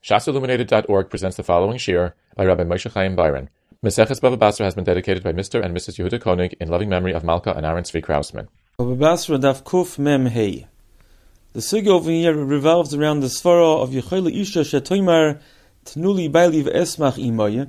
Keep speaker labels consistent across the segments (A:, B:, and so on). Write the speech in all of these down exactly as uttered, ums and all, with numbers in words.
A: Shas Illuminated dot org presents the following shir by Rabbi Moshe Chaim Byron. Meseches Bava Basra has been dedicated by Mister and Missus Yehuda Koenig in loving memory of Malka and Aaron Tzvi Krausman.
B: Bava Basra Daf Kuf Mem Hey. The sugi over here revolves around the svara of Yechayla Isha Shetoimar Tnuli Baili V'Esmach Imoy,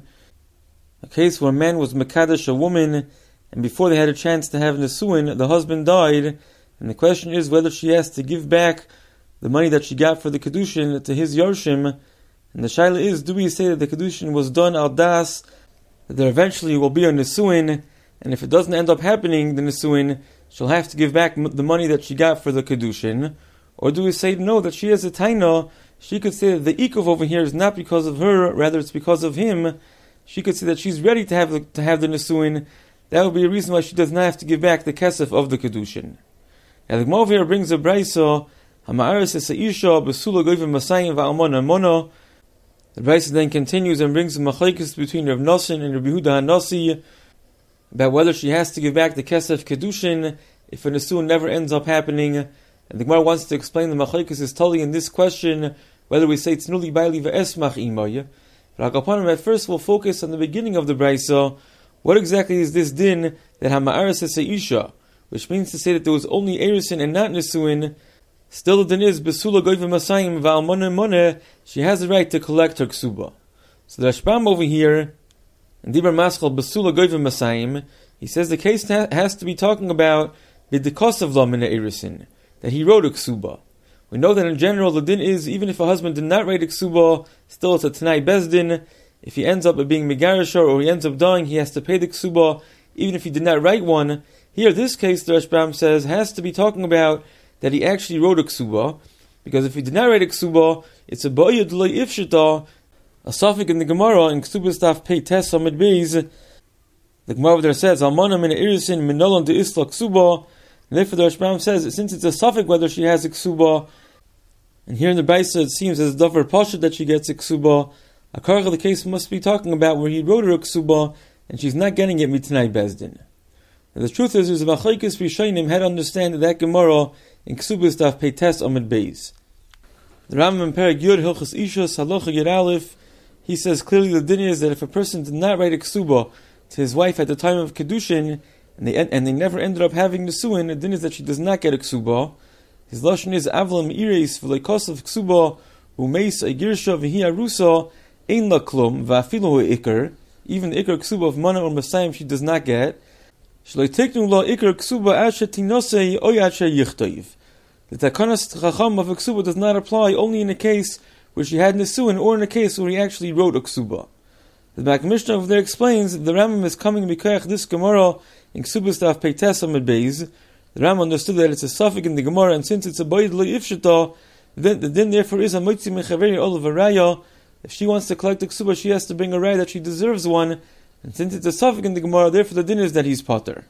B: a case where a man was Mekadesh a woman, and before they had a chance to have Nesuin, the husband died, and the question is whether she has to give back the money that she got for the Kedushin to his Yorshim. And the shaila is, do we say that the Kedushin was done al das, that there eventually will be a Nesuin, and if it doesn't end up happening, the Nesuin, she'll have to give back the money that she got for the Kedushin? Or do we say, no, that she has a taina, she could say that the Ikov over here is not because of her, rather it's because of him. She could say that she's ready to have the, to have the Nesuin. That would be a reason why she does not have to give back the kesef of the Kedushin. And the Gemara over here brings a brayso, Hama'aris es ha'isha, besula goyvim masayim va'almona mono. The brayso then continues and brings a machlekes between Rav Nosson and Rabbi Yehuda HaNasi about whether she has to give back the kesef Kedushin if a Nesuin never ends up happening. And the Gemara wants to explain the machlekes is totally in this question, whether we say Tnuli Baili V'Esmach Imoy. But at first we'll focus on the beginning of the brayso. What exactly is this din that Hama'aris es ha'isha, which means to say that there was only Erisin and not Nesuin? Still the din is Besula Goyvim Masayim Va'almona Moneh, she has the right to collect her ksuba. So the Rashbam over here, in Dibur Maschal Besula Goyvim Masayim, he says the case ha- has to be talking about B'dikos of Lamina Erisin, that he wrote a ksuba. We know that in general the din is, even if a husband did not write a ksuba, still it's a Tanai Bezdin. If he ends up being Megarishar or he ends up dying, he has to pay the ksuba, even if he did not write one. Here, this case, the Rashbam says, has to be talking about that he actually wrote a ksuba, because if he did not write a ksuba, it's a ba'yad lo ifshita, a suffix in the Gemara, in Ksubas Daf Pei Tes Amid Beis. The Gemara over there says, Almana min irisin minolon de isla ksuba, and therefore the Rashbam says, since it's a suffix whether she has a ksuba, and here in the Baisa it seems as a davar pasha that she gets a ksuba, a karach of the case must be talking about where he wrote her a ksuba, and she's not getting it mitnai bezdin. And the truth is, there's a machlekes rishonim had to understand that, that Gemara in Ksubas Daf Pei Tes Amid Beis. The Rambam in Perek Yud Hilchos Ishus Halacha Yud Aleph, he says clearly the din is that if a person did not write a ksuba to his wife at the time of Kedushin, and they and they never ended up having Nesuin, the din is that she does not get a ksuba. His lashon is Avlam Ireis V'leikos Ksuba Umeis Agirsha V'hi Arusa Ein La Klum V'afilu Ikar. Even the Ikar ksuba of Mana or Masayim she does not get. The Takanas Chacham of a ksuba does not apply only in a case where she had Nesuin or in a case where he actually wrote a ksuba. The Bak Mishnah over there explains that the Rambam is coming b'koyach this Gemara in Ksubas Daf Pei Tes Amid Beis. The Rambam understood that it's a suffix in the Gemara, and since it's a ba'yad lo ifshita, then the din therefore is a moitzi mechaveri olav raya. If she wants to collect a ksuba, she has to bring a raya that she deserves one. And since it's a suffix in the Gemara, therefore the din is that he's potter.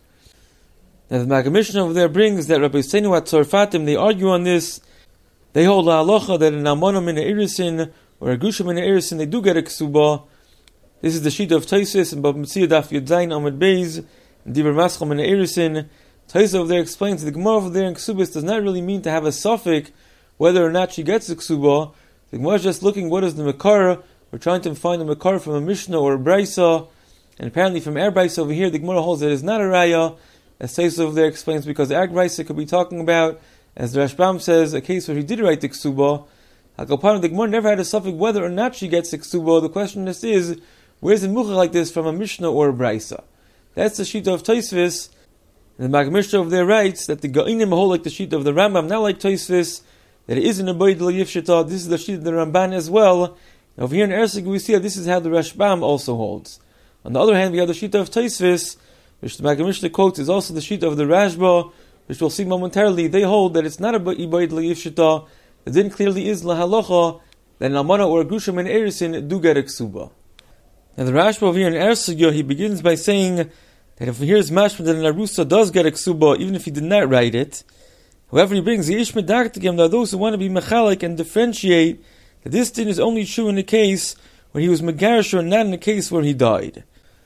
B: Now the Maggid Mishnah over there brings that Rabbi Seinu at Tzorfatim, they argue on this. They hold la halacha that an almana min ha'irisin or a grusha min ha'irisin, they do get a ksuba. This is the sheet of Taisis and Bab Metzia Daf Yud Zayin Amid Beis and Dibur Maschal min ha'irisin. Taisis over there explains that the Gemara over there in ksubas does not really mean to have a suffix whether or not she gets a ksuba. The Gemara is just looking what is the Makar. We're trying to find a Makar from a Mishnah or a Braisa. And apparently from our Braisa over here, the Gemara holds that it's not a Raya. As Taisus over there explains, because our Braisa could be talking about, as the Rashbam says, a case where he did write the Ksuba. Hakapan, the Gemara never had a suffix whether or not she gets the Ksuba. The question is, is where's a Mucha like this from a Mishnah or a Braisa? That's the sheet of Taisvis. And the Maggid Mishnah over there writes that the Ga'inim hold like the sheet of the Rambam, not like Taisvis, that it isn't a Ba'yad lo Yifshita. This is the sheet of the Ramban as well. And over here in Ersig we see that this is how the Rashbam also holds. On the other hand, we have the sheet of Taisvis, which the Maggid Mishnah quotes is also the sheet of the Rashba, which we'll see momentarily. They hold that it's not a ba'yad lo yifshita. The din clearly is la halacha that an almana or a grusha min erisin do get a ksuba. Now the Rashba over here in Ersig, he begins by saying that if he hears mashma that an arusa does get a ksuba, even if he did not write it, however he brings the ish medaktikim, there are those who want to be mechalik and differentiate that this din is only true in the case where he was megarish and not in the case where he died.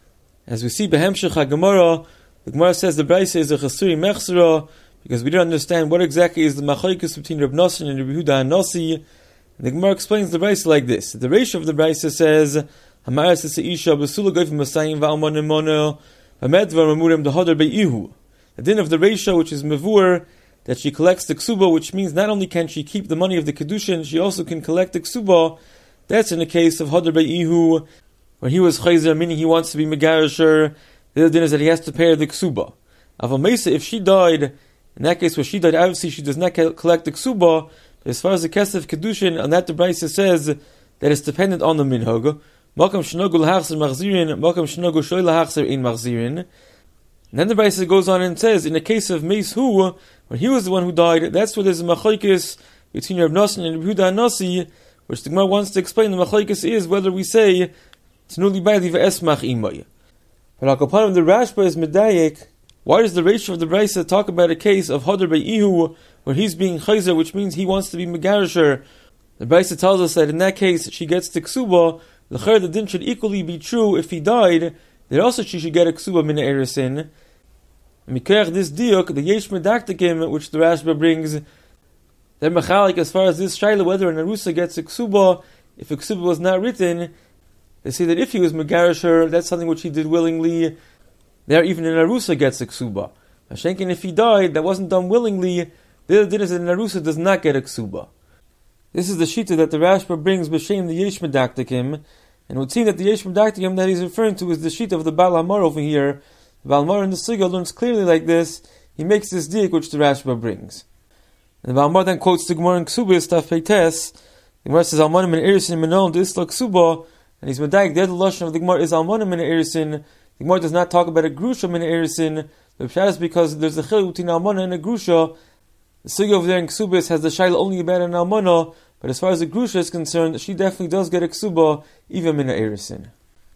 B: As we see Behemshech HaGemara, the Gemara says the Braisa is a Chasuri Mechsera, because we don't understand what exactly is the Machlokes between Reb Nosson and Rabbi Yehuda HaNasi. The Gemara explains the Brisa like this. The ratio of the Brisa says, Hamaras Isha Basula Goif Masayim Va'almon Mono Vamedvar Mamurim Dehadar Be'ihu. The din of the ratio, which is Mavur, that she collects the ksuba, which means not only can she keep the money of the kedushin, she also can collect the ksuba. That's in the case of Hadar Be'ihu, when he was chayzer, meaning he wants to be megarisher. The other din is that he has to pay her the ksuba. Aval Meisa, if she died, in that case where she died, obviously she does not collect the ksuba. But as far as the kesef kedushin, on that the Brisa says that it's dependent on the minhag. Makam shnogu lahachzer machzirin, makam shnogu shoy lahachzer ein machzirin. And then the Brisa goes on and says, in the case of Meis Hu, when he was the one who died, that's where there's a machlokes between Reb Nosson and Reb Yehuda Nasi, which the Gemara wants to explain. The machlokes is whether we say Tnuli Ba'li ve'esmach imay. But Akapanim, the Rashba is medayek. Why does the ratio of the Brisa talk about a case of Hadar Be'ihu, where he's being chayzer, which means he wants to be megarisher? The Brisa tells us that in that case she gets the ksuba. The chayr the din should equally be true if he died. That also she should get a ksuba min erisin. Mikach this diuk, the yesh medaktikim, which the Rashba brings, they're mechalik as far as this shayla whether an arusa gets a ksuba. If a ksuba was not written, they say that if he was megarisher, that's something which he did willingly. There, even an arusa gets a ksuba. Hashenkin, if he died, that wasn't done willingly. The other din is that an arusa does not get a ksuba. This is the shita that the Rashba brings b'shem the yesh medaktikim, and it would seem that the yesh medaktikim that he's referring to is the shita of the Baal Hamor over here. The Baal Hamor in the Siga learns clearly like this. He makes this dik which the Rashba brings. And the Baal Hamor then quotes the Gemara in Ksubis, Taf Peites. The Gemara says, Almanim and Erisin Menon to Isla Ksuba, and he's medayik. The other lashon of the Gemara is Almanim and Erisin. The Gemara does not talk about a grusha min erisin. The pshat is because there's a chiluk between almana and a grusha. The Siga over there in Ksubis has the shayla only about an almana, but as far as the grusha is concerned, she definitely does get a ksuba even min erisin.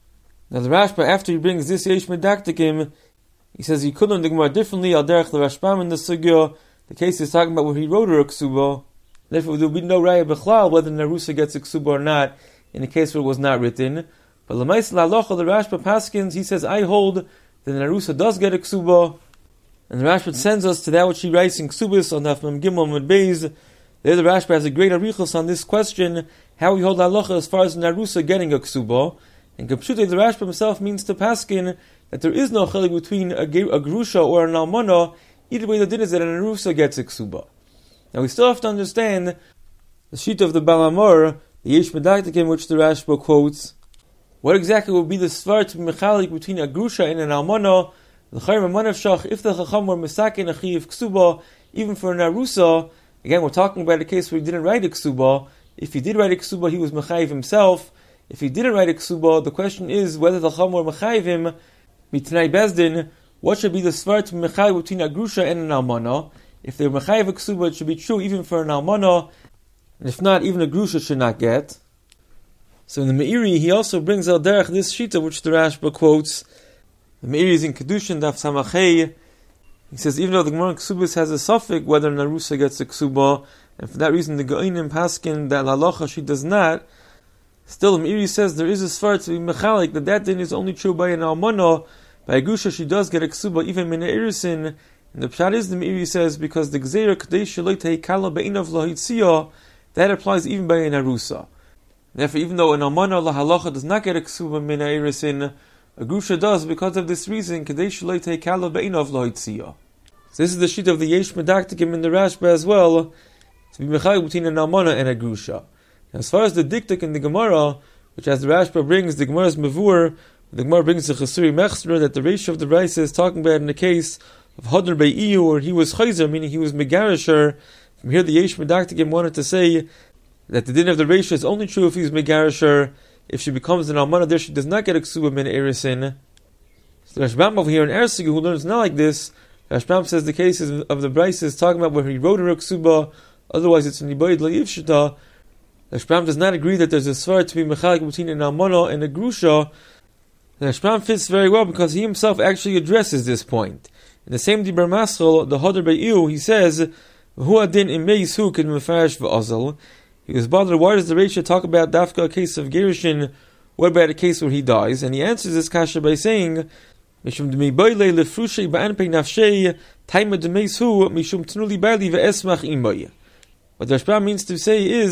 B: Now the Rashba, after he brings this yesh medaktikim, he says he could learn the Gemara differently. Al derech the Rashbam in the Siga, the case is talking about where he wrote her a ksuba. Therefore, there will be no raya b'chlal whether Narusa gets a ksuba or not in the case where it was not written. But l'mais la'alocha, the Rashba paskins, he says, I hold that Narusa does get a ksuba. And the Rashba sends us to that which he writes in Ksubis on Daf Mem Gimel Mud Beis. There the Rashba has a great arichos on this question, how we hold la'alocha as far as Narusa getting a ksuba. And Kapshute, the Rashba himself means to paskin that there is no chelik between a, a grusha or an almana. Either way, the din is that an Narusa gets a ksuba. Now we still have to understand the sheet of the Baal Hamor, the yesh medaktikim which the Rashba quotes. What exactly will be the svar to be mechalik between a grusha and an almana? The chayim amanav shach, if the chacham were misakin achiv ksuba, even for an arusa. Again, we're talking about a case where he didn't write a ksuba. If he did write a ksuba, he was mechayiv himself. If he didn't write a ksuba, the question is whether the chacham were mechayiv him mitnai bezdin. What should be the svar to be mechalik between a grusha and an almana? If they were mechayiv a ksuba, it should be true even for an almana. And if not, even a grusha should not get. So in the Meiri, he also brings al derech this shita which the Rashba quotes. The Meiri is in Kedushin, Daf Samachei. He says, even though the Gemara in Ksubis has a suffix whether Narusa gets a ksuba, and for that reason the Go'inim paskin that la'alocha she does not, still the Meiri says there is a svar to be mechalik that that din is only true by an almana. By a grusha she does get a ksuba even min erisin. And the pshat is, the Meiri says, because the gzeira kadei shaloi teikala be'inav lahitziyah, that applies even by an arusa. Therefore, even though an almana lahalacha does not get a ksuba min erisin, a grusha does because of this reason. Kadei shaloi teikala be'inav lahitziyah. So this is the sheet of the yesh medaktikim in the Rashba as well, to be mechalik between an almana and a grusha. As far as the diktuk in the Gemara, which as the Rashba brings, the Gemara's mavur, the Gemara brings the Chesuri Mechsra that the ratio of the Brisa is talking about in the case of Hadar Be'iyu, where he was chayzer, meaning he was megarisher. From here the yesh medaktikim wanted to say that the din of the ratio is only true if he's megarisher. If she becomes an almana, there she does not get a ksuba min erisin. So the Rashbam over here in Ersigu, who learns not like this, the Rashbam says the cases of the Brisa is talking about where he wrote her a ksuba, otherwise it's an ibayid la'ivshita. The Rashbam does not agree that there's a svar to be mechalik between an almana and a grusha. The Rashbam fits very well because he himself actually addresses this point. In the same Dibur Maschel, the Hadar Be'iyu, he says, Hu adin imeis hu kin mefarish v'azal. He was bothered, why does the Reisha talk about dafka a case of Gerushin? What about a case where he dies? And he answers this kasha by saying, Mishum d'mei boile lefrushei ba'anpei nafshei taima d'meis hu mishum tnuli bali ve'esmach imay. What the Rashbam means to say is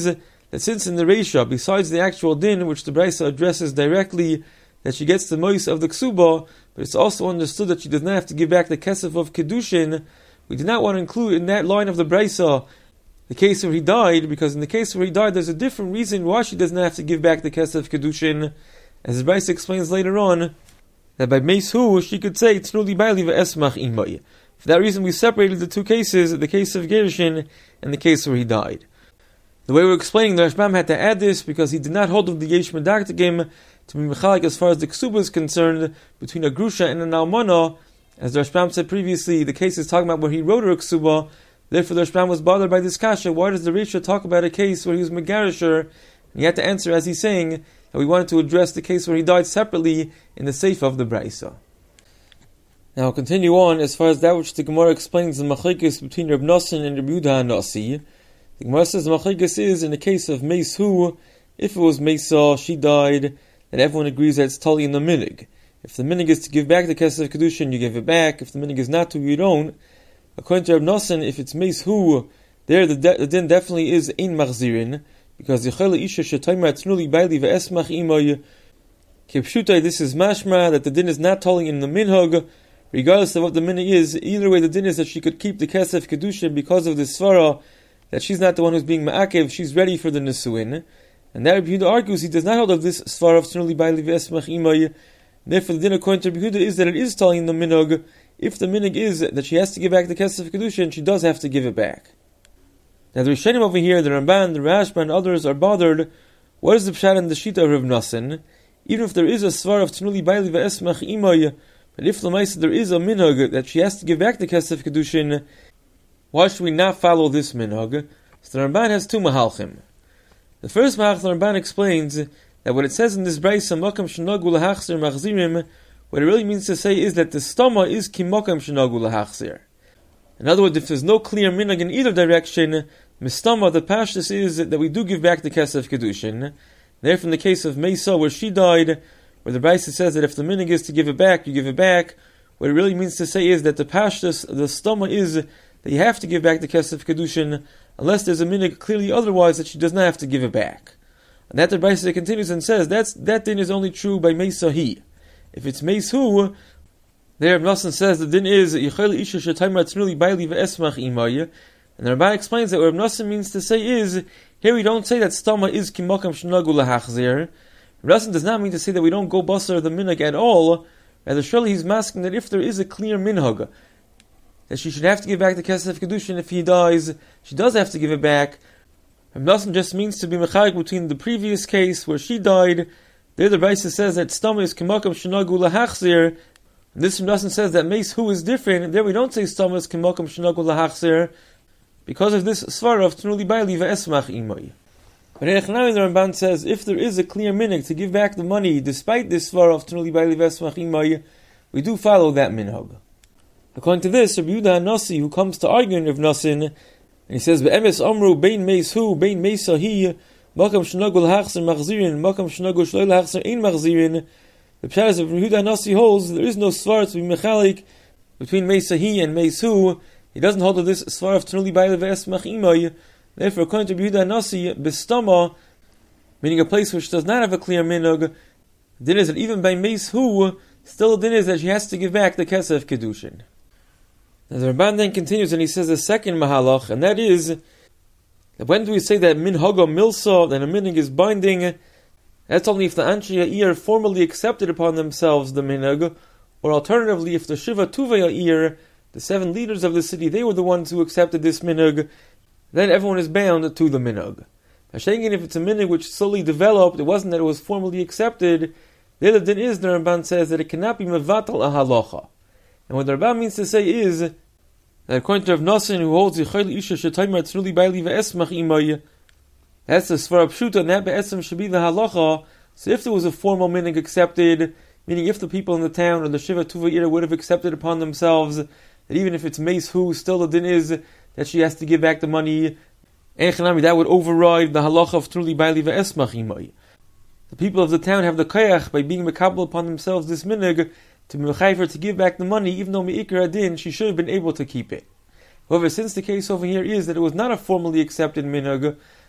B: that since in the Reisha, besides the actual din, which the Brisa addresses directly, that she gets the mois of the ksuba, but it's also understood that she does not have to give back the kesef of kedushin, we do not want to include in that line of the Brisa the case where he died, because in the case where he died, there's a different reason why she does not have to give back the kesef kedushin, as the Brisa explains later on, that by meis hu, she could say, Tnuli baili ve'esmach imay. For that reason, we separated the two cases, the case of Gerushin and the case where he died. The way we're explaining, the Rashbam had to add this because he did not hold of the Yesh Medaktigim to be mechalik as far as the ksuba is concerned between a grusha and an almana. As the Rashbam said previously, the case is talking about where he wrote her ksuba. Therefore, the Rashbam was bothered by this kasha. Why does the Risha talk about a case where he was megarisher? And he had to answer as he's saying that we wanted to address the case where he died separately in the Seif of the Braisa. Now I'll continue on as far as that which the Gemara explains the machlekes between Reb Nosson and Reb Yehuda HaNasi. The Gemara says the machlekes is in the case of Meis Hu, if it was Meisa, she died, then everyone agrees that it's totally in the minig. If the minig is to give back the kesef kedushin, you give it back. If the minig is not to, you don't. According to Reb Nosson, if it's Meis Hu, there the, de- the din definitely is ein machzirin, because Yechela Isha Shetaymer Tnuli Baili Ve'esmach Imoy Kipshutai, this is mashma, that the din is not tolling in the minhag, regardless of what the minhag is. Either way, the din is that she could keep the kesef kedushin because of the svara, that she's not the one who's being ma'akev, she's ready for the nesuin. And that Rabbi Yehuda argues he does not hold of this svara of Tnuli Baili Ve'esmach Imoy. Therefore, the din according to Rabbi Yehuda is that it is tolling in the minhag. If the minhag is that she has to give back the kesef kedushin, she does have to give it back. Now the Rishonim over here, the Ramban, the Rashba, and others are bothered. What is the pshat and the shita of Rav Nosson? Even if there is a svar of Tnuli Baili Ve'esmach Imoy, but if l'maisa there is a minhag that she has to give back the kesef kedushin, why should we not follow this minhag? So the Ramban has two mahalchim. The first mahalch, the Ramban explains that what it says in this brayso, makam shenagu lahachzir machzirim, what it really means to say is that the stoma is ki makam shenagu lahachzir. In other words, if there's no clear minhag in either direction, mistama, the pashtus is that we do give back the kesef kedushin. Therefore, in the case of Meisa, where she died, where the Brisa says that if the minhag is to give it back, you give it back, what it really means to say is that the pashtus, the stoma is that you have to give back the kesef kedushin, unless there's a minhag clearly otherwise that she does not have to give it back. And that the Brisa continues and says that's that din is only true by Meisa hi. If it's Meis Hu, there Reb Nosson says the din is Yechel Isha Shetaymer Tnuli Baili Ve'esmach Imoy. And the Ramban explains that what Reb Nosson means to say is, here we don't say that stama is kimakam shnagu lahachzir. Reb Nosson does not mean to say that we don't go basar the minhag at all. Rather, surely he's masking that if there is a clear minhag, that she should have to give back the kesef kedushin if he dies, she does have to give it back. Reb Nosson just means to be mechayik between the previous case where she died. There the Brisa says that stama is kimakam shnagu lahachzir. And this Reb Nosson says that Meis Hu is different. There we don't say stama is kimakam shnagu lahachzir, because of this svara of Tnuli Baili Ve'esmach Imoy. But Echnami, the Ramban says, if there is a clear minhag to give back the money, despite this svara of Tnuli Baili Ve'esmach Imoy, we do follow that minhag. According to this, Rabbi Yehuda HaNasi, who comes to argue with Nosson, and he says, Be'emes Amru, Bein Meis Hu, Bein Meisa Hi, Makam Shnagul Hachzer Machzirin, Makam Shnagul Shloil Hachzer Ein Machzirin. The pshat is, Rabbi Yehuda HaNasi holds, there is no svara to be mechalik between Meisa Hi and Meis Hu. He doesn't hold of this svar of Tnuli Baili Ve'esmach Imoy. Therefore, according to Yehuda HaNasi, Bistama, meaning a place which does not have a clear minhag, the din is that even by Meis Hu, still the din is that she has to give back the kesef kedushin. Now the Ramban then continues and he says the second mahalach, and that is, that when do we say that minhaga milsa, that a minhag is binding? That's only if the Anshe Ha'ir formally accepted upon themselves the minhag, or alternatively, if the Shiva Tuvei Ha'ir, the seven leaders of the city, they were the ones who accepted this minhag, then everyone is bound to the minhag. Hashengen, if it's a minhag which slowly developed, it wasn't that it was formally accepted, the other din is, the Ramban says, that it cannot be mevatal a halacha. And what the Ramban means to say is, that according to Rav Nosson, who holds Yechel Isha Shetaymer Tnuli Baili Ve'esmach Imoy, that's the Svara Pshuta, and that Be'esem should be the halacha. So if there was a formal minhag accepted, meaning if the people in the town or the Shiva Tuvei Ha'ir would have accepted upon themselves that even if it's Meis Hu, still the din is that she has to give back the money, that would override the halacha of Tnuli Baili Ve'esmach Imoy. The people of the town have the koyach by being mekabel upon themselves this minhag to be mechayiv to give back the money, even though meikar adin she should have been able to keep it. However, since the case over here is that it was not a formally accepted minhag,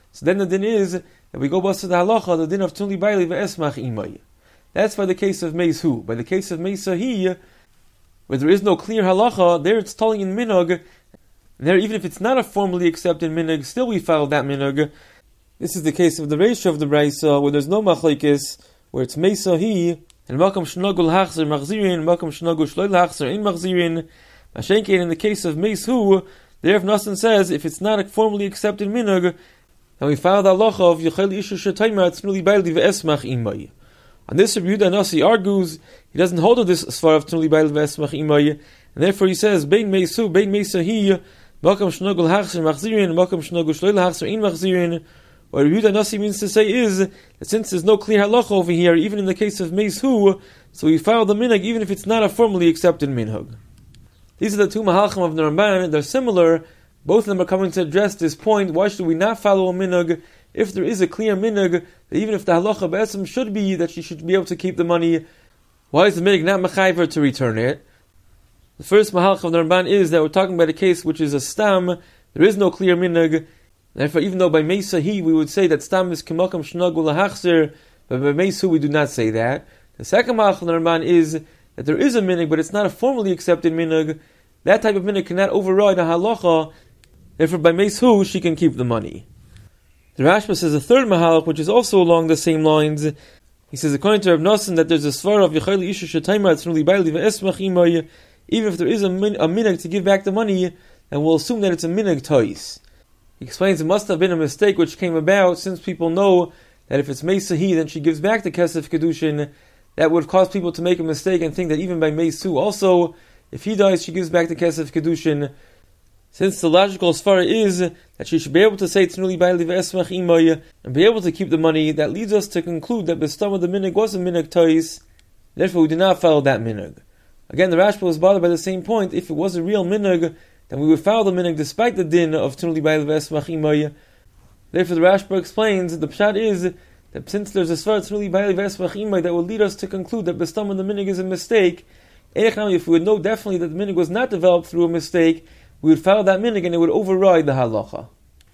B: So then the din is that we go bust to the halacha, the din of Tunli Baili ve'esmach imay. That's by the case of Meis Hu. By the case of Meis Sahi, where there is no clear halacha, there it's telling in minhag. There, even if it's not a formally accepted minhag, still we follow that minhag. This is the case of the Reisha of the Braisa, where there's no machlekes, where it's Meis Sahi, and Makam Shnagul Hachzer Machzirin, Makam Shnagul Shloil Hachzer In Machzirin. Mashenkein, in the case of Meis Hu, the Rav Nosson says, if it's not a formally accepted minhag, then we follow the halacha of Yochel Isha Shetayma Tnuli Baili ve'esmach imay. On this, Rabbi Yehuda Nasi argues, he doesn't hold to this svar of Tnuli Baili ve'esmach imay, and therefore he says, Bein Meis Hu, Bein Meis Sahi, Makam Shnagul Hachzer Machzirin, Makam Shnagul Shloil Hachzer In Machzirin. What Rabbi Yehuda Nasi means to say is, that since there's no clear halacha over here, even in the case of Meis Hu, so we follow the minhag even if it's not a formally accepted minhag. These are the two mahalchim of the Ramban. They're similar. Both of them are coming to address this point. Why should we not follow a minhag if there is a clear minhag that even if the halacha b'etzem should be that she should be able to keep the money? Why is the minhag not mechayiv to return it? The first mahalchim of the Ramban is that we're talking about a case which is a stam. There is no clear minhag. Therefore, even though by Meis Sahi we would say that stam is kemakam shnagul lahachzer, but by Meis Hu we do not say that. The second mahalchim of the Ramban is that there is a minhag, but it's not a formally accepted minhag. That type of minhag cannot override a halacha. Therefore, by Meis Hu, she can keep the money. The Rashba says a third mahalach, which is also along the same lines. He says, according to Rav Nosson, that there's a svar of Yochel Isha Shetayma Tnuli Baili ve'esmach imay. Even if there is a, min- a minhag to give back the money, then we'll assume that it's a minhag tois. He explains it must have been a mistake which came about, since people know that if it's Meis Sahi, then she gives back the kesef kedushin. That would cause people to make a mistake and think that even by Meis Hu also, if he dies, she gives back the kesef kedushin. Since the logical svara is that she should be able to say Tnuli Baili ve'esmach imay and be able to keep the money, that leads us to conclude that B'stam the minhag was a minhag tois. Therefore, we do not follow that minhag. Again, the Rashba was bothered by the same point. If it was a real minhag, then we would follow the minhag despite the din of Tnuli Baili ve'esmach imay. Therefore, the Rashba explains the pshat is that since there's a svar Tnuli Baili ve'esmach imay that would lead us to conclude that B'stam the minhag is a mistake. If we would know definitely that the minhag was not developed through a mistake, we would follow that minhag and it would override the halacha.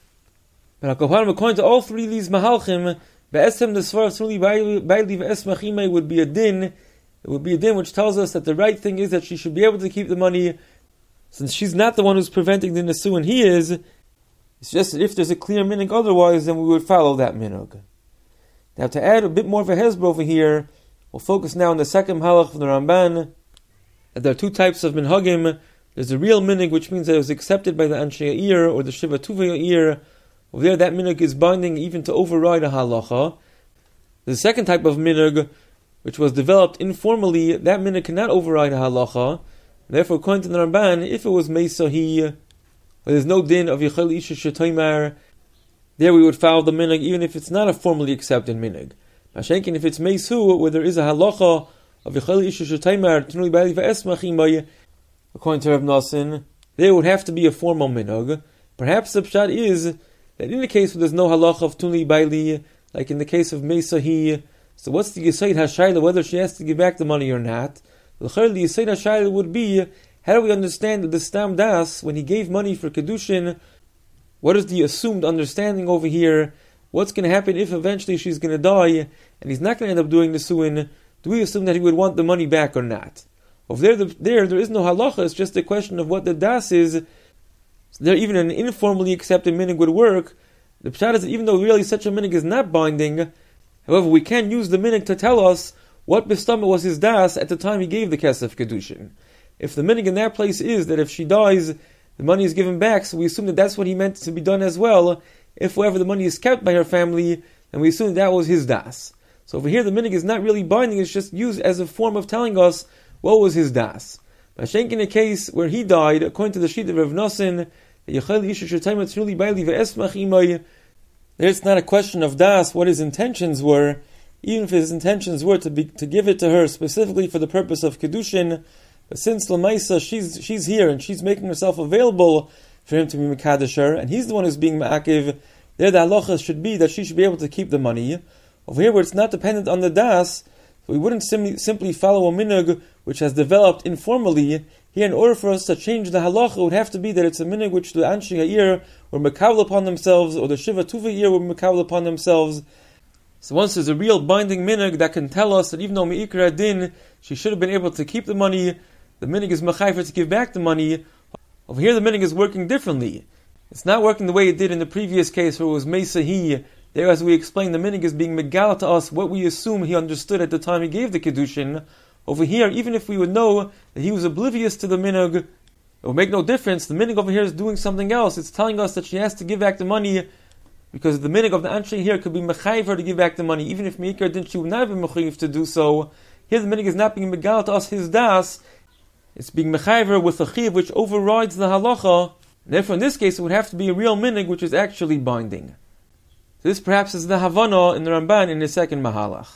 B: But according to all three of these mahalchim, be'esem the svar Tnuli Baili ve'esmach imay would be a din. It would be a din which tells us that the right thing is that she should be able to keep the money, since she's not the one who's preventing the nesu and he is. It's just that if there's a clear minhag otherwise, then we would follow that minhag. Now, to add a bit more of a hezbollah over here, we'll focus now on the second halach of the Ramban. That there are two types of minhagim. There's a real minhag, which means that it was accepted by the Anshe Ya'ir or the Shiva Tuva Ya'ir. Over there, that minhag is binding even to override a halacha. The second type of minhag, which was developed informally, that minhag cannot override a halacha. Therefore, according to the Ramban, if it was Meis Sahi, where there's no din of Yochel Isha Shetoymar, there we would follow the minhag even if it's not a formally accepted minhag. Mashenkin, if it's Meis Hu, where there is a halacha of Yochel Isha Shetoymar Tnuli Baili ve'esmach imay, according to Rav Nosson, there would have to be a formal minhag. Perhaps the pshat is that in the case where there's no halacha of Tnuli Baili, like in the case of Meis Sahi, so what's the Yisayid HaShayla, whether she has to give back the money or not? The Yisayid HaShayla would be, how do we understand that the Stam Das, when he gave money for Kedushin, what is the assumed understanding over here? What's going to happen if eventually she's going to die, and he's not going to end up doing the suin? Do we assume that he would want the money back or not? Over there, the, there, there is no halacha, it's just a question of what the das is. So there, even an informally accepted minhag would work. The pshat is that even though really such a minhag is not binding, however, we can use the minhag to tell us what b'stama was his das at the time he gave the kesef kedushin. If the minhag in that place is that if she dies, the money is given back, so we assume that that's what he meant to be done as well. If however the money is kept by her family, then we assume that, that was his das. So over here the minhag is not really binding, it's just used as a form of telling us what was his das. Mashenk, in a case where he died, according to the sheet of Rav Nosson, there's not a question of das, what his intentions were, even if his intentions were to be, to give it to her specifically for the purpose of Kedushin. But since Lamaisa, she's she's here and she's making herself available for him to be Mekadesh her, and he's the one who's being Ma'akiv, there the halacha should be that she should be able to keep the money. Over here, where it's not dependent on the das, we wouldn't sim- simply follow a minhag which has developed informally. Here, in order for us to change the halacha, it would have to be that it's a minig which the Anshe Ha'ir were mekabel upon themselves, or the Shiva Tuva Ha'ir were mekabel upon themselves. So once there's a real binding minig that can tell us that even though Me'ikra Din, she should have been able to keep the money, the minig is mechayfer to give back the money. Over here the minig is working differently. It's not working the way it did in the previous case where it was Mesahi. There, as we explained, the minig is being megal to us what we assume he understood at the time he gave the Kedushin. Over here, even if we would know that he was oblivious to the minig, it would make no difference. The minig over here is doing something else. It's telling us that she has to give back the money, because the minig of the Anshe here could be mechayver to give back the money, even if Meikar didn't, she would not have been mechayiv to do so. Here the minig is not being megal to us his das, it's being mechayver with a chiv which overrides the halacha. Therefore, in this case, it would have to be a real minig which is actually binding. So this perhaps is the Havana in the Ramban in the second Mahalach.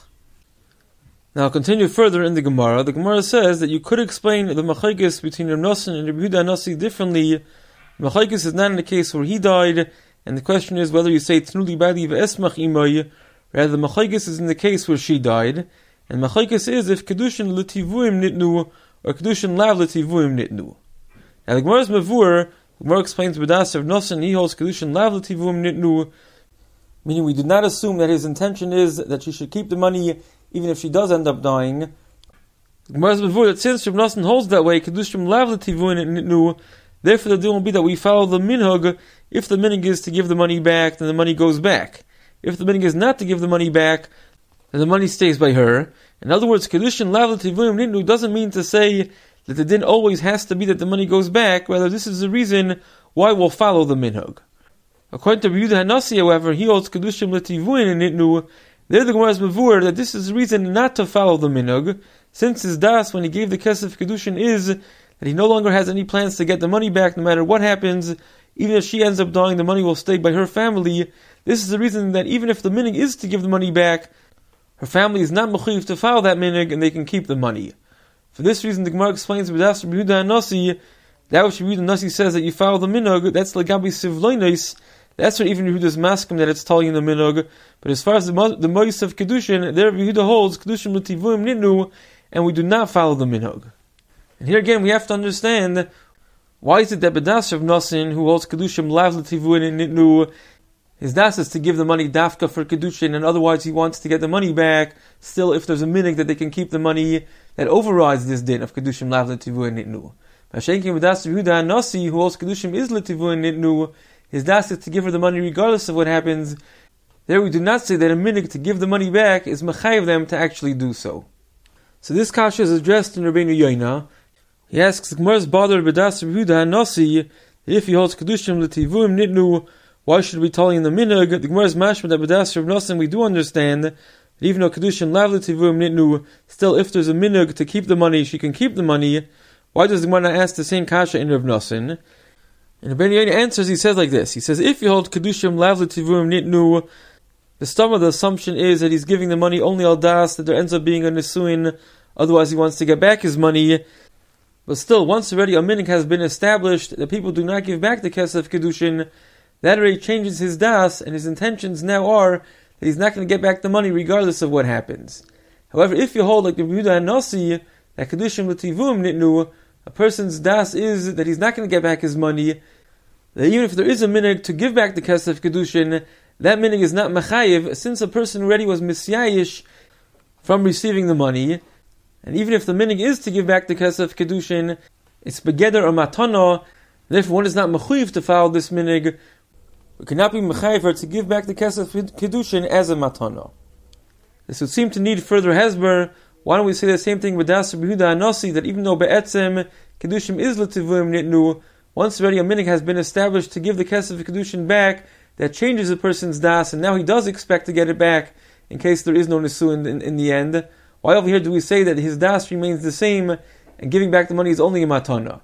B: Now, I'll continue further in the Gemara. The Gemara says that you could explain the Machaikis between Reb Nosson and Reb Yehuda Nasi differently. Machaikis is not in the case where he died, and the question is whether you say Tnuli Bali V'esmach Imay, rather the Machaikis is in the case where she died, and Machaikis is if Kedushin L'tivuim Nitnu, or Kedushin Lav L'tivuim Nitnu. Now, the Gemara's Mavur, the Gemara explains B'das of Nosson, he holds Kedushin Lav L'tivuim Nitnu, meaning we do not assume that his intention is that she should keep the money even if she does end up dying. The Gemara's Mavur that since Reb Nosson holds that way, Kedushim Lav L'tivuim Nitnu, therefore the deal will be that we follow the minhag. If the minhag is to give the money back, then the money goes back. If the minhag is not to give the money back, then the money stays by her. In other words, Kedushin Lav L'tivuim Nitnu doesn't mean to say that the din always has to be that the money goes back. Rather, this is the reason why we'll follow the minhag. According to Yehuda Hanasi, however, he holds Kedushim L'tivuim Nitnu. There the Gemara's Mavur that this is the reason not to follow the minhag, since his das when he gave the kesef Kedushin is that he no longer has any plans to get the money back no matter what happens. Even if she ends up dying, the money will stay by her family. This is the reason that even if the minhag is to give the money back, her family is not mechuyev to follow that minhag and they can keep the money. For this reason, the Gemara explains with Das Rabbi Yehuda Hanasi, that which Rabbi Yehuda Hanasi says that you follow the minhag, that's legabi sivloinos. That's what even Yehuda's maskim that it's telling in the minhag. But as far as the the mois of kedushin, there Yehuda holds kedushin l'tivuim nitnu, and we do not follow the minhag. And here again, we have to understand why is it that B'das of Nosson, who holds kedushim lav l'tivuim nitnu, his das is to give the money dafka for kedushin, and otherwise he wants to get the money back. Still, if there's a minhag that they can keep the money, that overrides this din of kedushim lav l'tivuim nitnu. Mashenkin B'das of Yehuda Hanasi, who holds kedushim is l'tivuim nitnu, his das is to give her the money regardless of what happens. There we do not say that a minhag to give the money back is mechayev them to actually do so. So this kasha is addressed in Rabbeinu Yoina. He asks the Gemara's bothered B'das Rabbi Yehuda Hanasi that if he holds kedushim l'tivuim nitnu, why should we tell in the minhag? The Gemara's mashma that B'das Rabbi Nosson we do understand that even though kedushim lav l'tivuim nitnu, still if there's a minhag to keep the money, she can keep the money. Why does the Gemara not ask the same kasha in Rav Nosson? And Rabbeinu Yoina answers, he says like this. He says, if you hold kedushim lav l'tivuim nitnu, the stum of the assumption is that he's giving the money only al das, that there ends up being a nisuin, otherwise he wants to get back his money. But still, once already a minhag has been established, that people do not give back the kesef kedushin, that already changes his das, and his intentions now are that he's not going to get back the money regardless of what happens. However, if you hold like the Yehuda Hanasi, that kedushim l'tivuim nitnu, a person's das is that he's not going to get back his money, that even if there is a minhag to give back the kesef kedushin, that minhag is not mechayev, since a person already was misyayish from receiving the money, and even if the minhag is to give back the kesef kedushin, it's begeder or matana, therefore one is not mechuyev to follow this minhag. We cannot be mechayev to give back the kesef kedushin as a matana. This would seem to need further hesber. Why don't we say the same thing with Das Rabbi Yehuda Hanasi, that even though be'etzem kedushim is l'tivuim nitnu, once already a minhag has been established to give the kesef kedushin back, that changes a person's das, and now he does expect to get it back in case there is no nisu in, in, in the end. Why over here do we say that his das remains the same, and giving back the money is only a matana?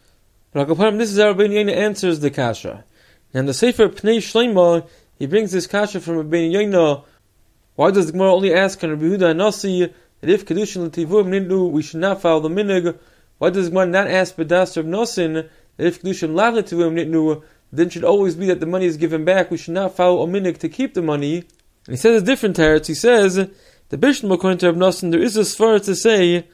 B: But this is how Rabbeinu Yoina answers the kasha. And the Sefer Pnei Shleima, he brings this kasha from Rabbeinu Yoina. Why does the Gemara only ask on Rabbi Yehuda Hanasi that if kedushin l'tivuim nitnu, we should not follow the minhag? Why does the Gemara not ask B'das Rav Nosson that if kedushin lav l'tivuim nitnu, then should always be that the money is given back, we should not follow a minhag to keep the money? And he says a different teretz. He says, the Bishlam according to Rav Nosson, there is a svara to say,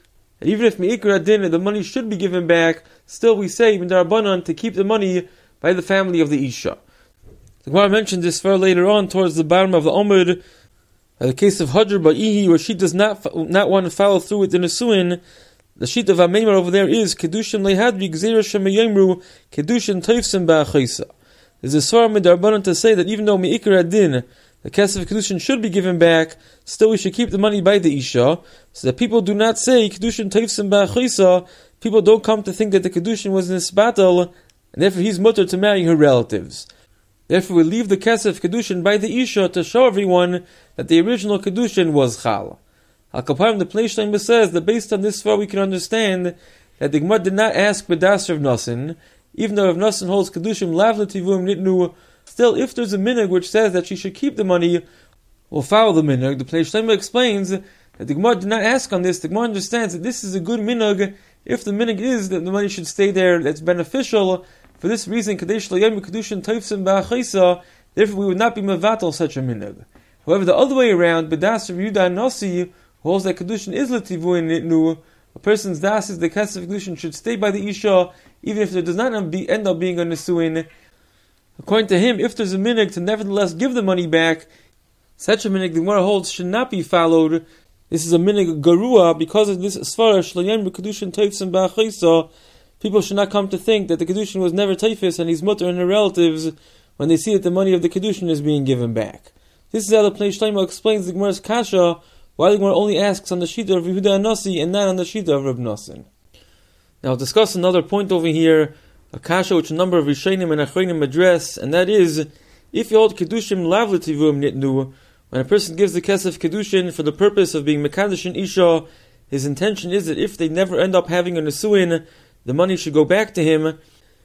B: that even if Me'ikar Adin, the money should be given back, still we say, in Darabanan, to keep the money by the family of the Isha. The Gemara mentioned this far later on, towards the bottom of the Omud, the case of Hajr Ba'ihi, where she does not not want to follow through with the Nesuin. The sheet of Ameimar over there is Kedushin Lehadri Gzeira Shemayemru Kedushin Teifsim Ba'achisa. There's a Svar Midarbanan to say that even though Me'ikar Adin, the Kesef Kedushin should be given back, still we should keep the money by the Isha, so that people do not say Kedushin Teifsim Ba'achisa. People don't come to think that the Kedushin was in this battle, and therefore he's mutter to marry her relatives. Therefore we leave the Kesef Kedushin by the Isha to show everyone that the original Kedushin was Chal. Al-Kaparim, the Pnei says that based on this far we can understand that the Gemara did not ask B'das Rav Nosson, even though Rav Nosson holds Kedushim Lav L'Tivum Nitnu. Still, if there's a minhag which says that she should keep the money, we'll follow the minhag. The Pnei explains that the Gemara did not ask on this. The Gemara understands that this is a good minhag if the minhag is that the money should stay there, that's beneficial. For this reason, Kadesh L'Yom Kedushin Teifsim Ba'achisa, therefore we would not be mevatel such a minhag. However, the other way around, B'das Rav Yehuda Nasi, who holds that Kedushin is L'Tivuin Nitnu, a person's das is the Kesef Kedushin should stay by the Isha, even if there does not end up being a Nesuin. According to him, if there's a minhag to nevertheless give the money back, such a minhag the Gemara holds should not be followed. This is a minhag garua because of this svara shlayim b'kedushin teifsim ba'achisa. People should not come to think that the kedushin was never teifis and he's mutter and her relatives when they see that the money of the kedushin is being given back. This is how the Pnei Shlomo explains the Gemara's kasha, why the Gemara only asks on the shita of Yehuda Nasi and not on the shita of Reb Nosson. Now I'll discuss another point over here, a kasha which a number of Rishonim and Achronim address, and that is, if you hold Kedushim Lav L'Tivum Nitnu, when a person gives the Kesef Kedushin for the purpose of being Mekadosh and Isha, his intention is that if they never end up having a Nesuin, the money should go back to him.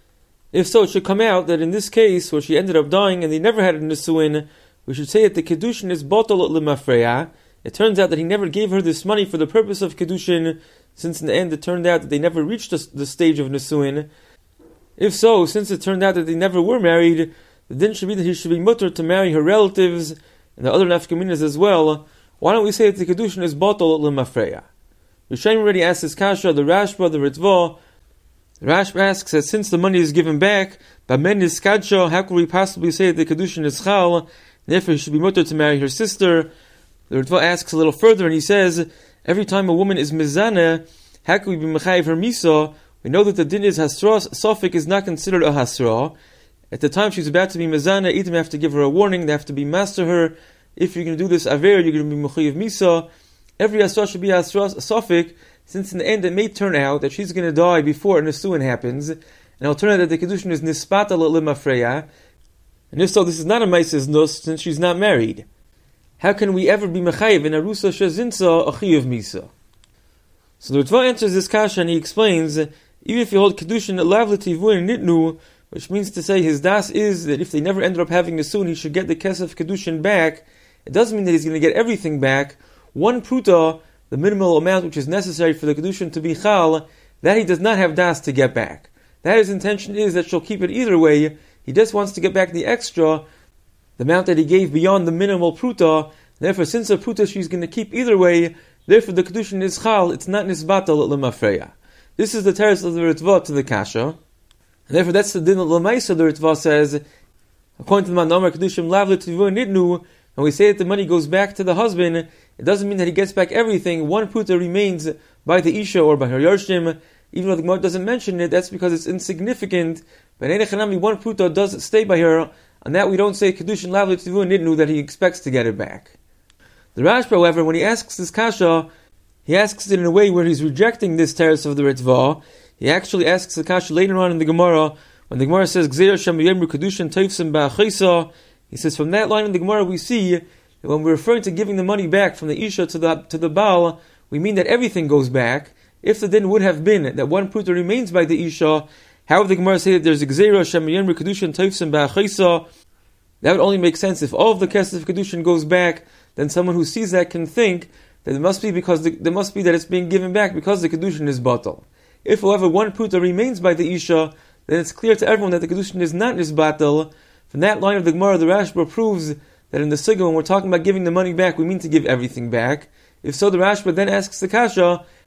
B: If so, it should come out that in this case, where she ended up dying and they never had a Nesuin, we should say that the Kedushin is Botol L'Mafreya. It turns out that he never gave her this money for the purpose of Kedushin, since in the end it turned out that they never reached the, the stage of Nesuin. If so, since it turned out that they never were married, the din should be that he should be mutter to marry her relatives and the other nafkaminas as well. Why don't we say that the Kedushin is Botol L'Mafreya? Rishonim already asked this kasha, the Rashba, the Ritva. The Rashba asks that since the money is given back, Bamen is Skadsha, how could we possibly say that the Kedushin is Chal? Therefore he should be mutter to marry her sister. The Ritva asks a little further and he says, every time a woman is Mizaneh, how could we be Mechayiv her Misa? We know that the din is Hasra, Sofik is not considered a Hasra. At the time she's about to be Mizaneh, either have to give her a warning, they have to be master her. If you're going to do this Aver, you're going to be Mechayiv Misa. Every Hasra should be Hasra, Sofik, since in the end it may turn out that she's going to die before a Nesuin happens, and it'll turn out that the Kedushin is Nispata L'Mafreya. And if so, this is not a Maises Nus, since she's not married. How can we ever be Mechayiv in Arusa Shezinsa a Chiyav Misa? So the Ritva answers this kasha and he explains, even if you hold Kedushin Lav L'Tivuin Nitnu, which means to say his das is that if they never ended up having Nesuin, he should get the Kesef Kedushin back. It doesn't mean that he's going to get everything back. One pruta, the minimal amount which is necessary for the Kedushin to be Chal, that he does not have das to get back. That his intention is that she'll keep it either way. He just wants to get back the extra, the amount that he gave beyond the minimal pruta. Therefore, since a pruta she's going to keep either way, therefore the Kedushin is Chal, it's not Nisbatal L'Mafreya. This is the teres of the Ritva to the Kasha. And therefore that's the din of L'Maisa, the Ritva says, according to the Manamar Kedushim Lav L'Tivun Nitnu, and we say that the money goes back to the husband, it doesn't mean that he gets back everything. One pruta remains by the Isha or by her Yarshim. Even though the Gemara doesn't mention it, that's because it's insignificant. But in Echanami, one pruta does stay by her, and that we don't say Kedushin Lav L'Tivun Nitnu that he expects to get it back. The Rashba, however, when he asks this kasha, he asks it in a way where he's rejecting this teres of the Ritva. He actually asks the kasha later on in the Gemara, when the Gemara says, Gzeir Shem Yemru Kedushin Teifsim Ba'achisa. He says, from that line in the Gemara we see, that when we're referring to giving the money back from the Isha to the to the Baal, we mean that everything goes back. If the din would have been that one pruta remains by the Isha, how would the Gemara say that there's a Gzeira Shem Yemru Kedushin Teifsim Ba'achisa? That would only make sense if all of the Kesef Kedushin goes back. Then someone who sees that can think that it must be because the, there must be that it's being given back because the Kedushin is batal. If, however, one pruta remains by the Isha, then it's clear to everyone that the Kedushin is not nisbatal. From that line of the Gemara, the Rashba proves that in the Sugya, when we're talking about giving the money back, we mean to give everything back. If so, the Rashba then asks the Kasha,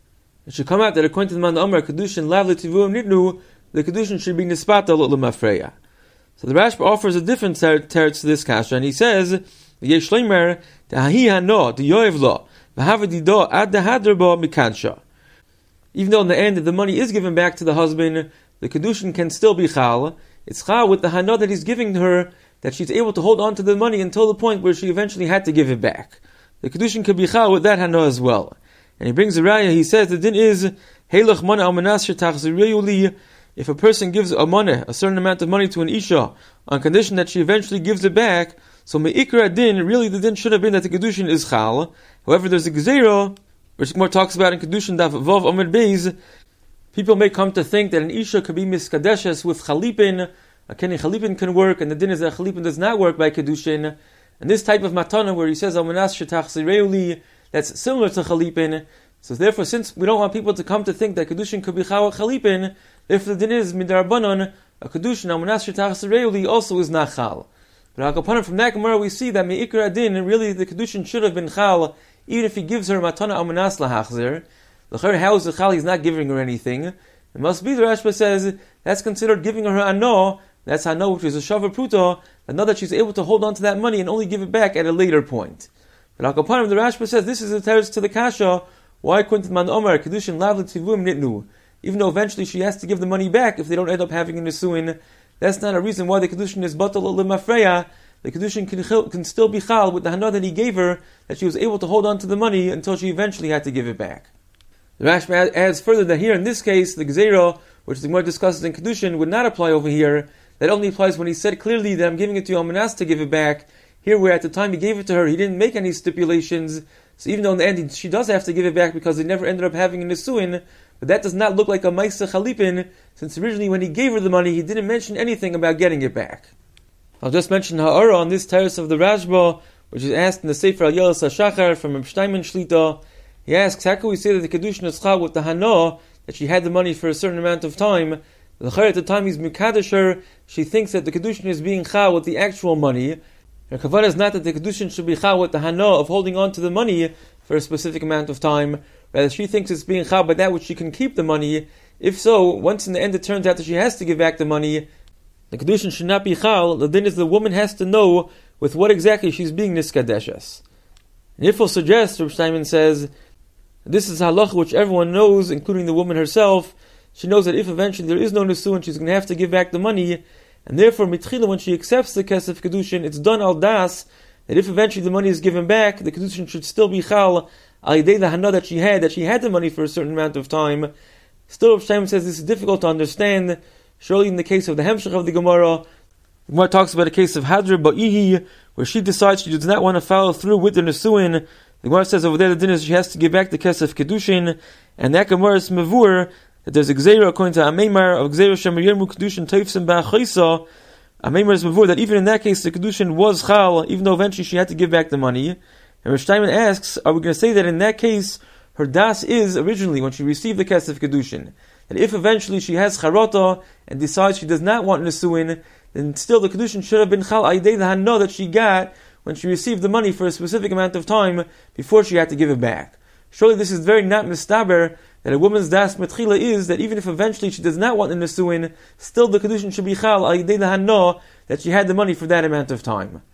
B: It should come out that according to the Man Omer, Kedushin lavli tivuim nitnu, the Kedushin should be nispata l'mafreya. So the Rashba offers a different teretz to this kasha, and he says, Yesh leimer dahi hano diyoev lo v'havadido ad dehadrbo mikansha. Even though in the end the money is given back to the husband, the Kedushin can still be chal. It's chal with the hano that he's giving her, that she's able to hold on to the money until the point where she eventually had to give it back. The Kedushin can be chal with that hano as well. And he brings a raya, he says the din is, Heilach mana al manas shetachzireu li. If a person gives a money, a certain amount of money to an isha, on condition that she eventually gives it back, so me'ikra din, really the din should have been that the Kedushin is chal. However, there's a gezerah, which Gemara talks about in Kedushin daf vav amud beis. People may come to think that an isha could be miskadeshes with chalipin, a keni chalipin can work, and the din is that chalipin does not work by Kedushin. And this type of matana where he says, al manas shetachzireu li, that's similar to chalipin. So therefore, since we don't want people to come to think that Kedushin could be chalipin, therefore the din is midarabanan, a Kedushin al manas shetachzireu li also is not chal. But Hakapanim, from that Gemara we see that me'ikra adin, really the Kedushin should have been chal, even if he gives her matana al manas lahachzer. L'cher, how is the chal? He's not giving her anything. It must be, the Rashba says, that's considered giving her ano, that's ano, which is a shavar pruta, and now that she's able to hold on to that money and only give it back at a later point. But Hakapanim, the Rashba says, this is a teretz to the kasha, why couldn't man omar, Kedushin lavli tivum nitnu? Even though eventually she has to give the money back if they don't end up having a nesuin, that's not a reason why the Kedushin is batal l'mafreya. The Kedushin can, can still be chal with the hana that he gave her, that she was able to hold on to the money until she eventually had to give it back. The Rashba adds further that here in this case, the gezerah, which the Gemara discusses in Kedushin, would not apply over here. That only applies when he said clearly that I'm giving it to you, I'm asked to give it back. Here, where at the time he gave it to her, he didn't make any stipulations. So even though in the end she does have to give it back because they never ended up having a nesuin, but that does not look like a Maisa Chalipin, since originally when he gave her the money, he didn't mention anything about getting it back. I'll just mention Ha'ara on this terrace of the Rashba, which is asked in the Sefer Al Yelas HaShachar from Reb Steinman Shlita. He asks, how can we say that the Kedushin is chal with the Hana, that she had the money for a certain amount of time? At the time he's Mekadesh her, she thinks that the Kedushin is being chal with the actual money. Her kavanah is not that the Kedushin should be chal with the Hana of holding on to the money for a specific amount of time. Rather, she thinks it's being chal by that which she can keep the money. If so, once in the end it turns out that she has to give back the money, the Kedushin should not be chal. The din is the woman has to know with what exactly she's being niskadeshes. Nifl suggests, Reb Steinman says, this is halacha which everyone knows, including the woman herself. She knows that if eventually there is no nesuin, she's going to have to give back the money, and therefore, mitchila, when she accepts the kesef kedushin, it's done al das, that if eventually the money is given back, the kedushin should still be chal, al yedei the hana that she had, that she had the money for a certain amount of time. Still, Reb Steinman says this is difficult to understand. Surely in the case of the Hemshech of the Gemara, the Gemara talks about a case of Hadra Ba'ihi, where she decides she does not want to follow through with the nesuin. The Gemara says over there the din is she has to give back the kesef kedushin, and that Gemara is mavur, that there's a gzeira according to Ameimar of gzeira shemer yermu kedushin teifsim ba'achaysa. Ameimar is mavur that even in that case the kedushin was chal, even though eventually she had to give back the money. And Reb Steinman asks, are we going to say that in that case her das is originally when she received the kesef kedushin, that if eventually she has charata and decides she does not want nesuin, then still the kedushin should have been chal aydei the hana that she got when she received the money for a specific amount of time before she had to give it back. Surely this is very not mistaber, that a woman's das metchila is that even if eventually she does not want the nesuin, still the kedushin should be chal aydei the hana that she had the money for that amount of time.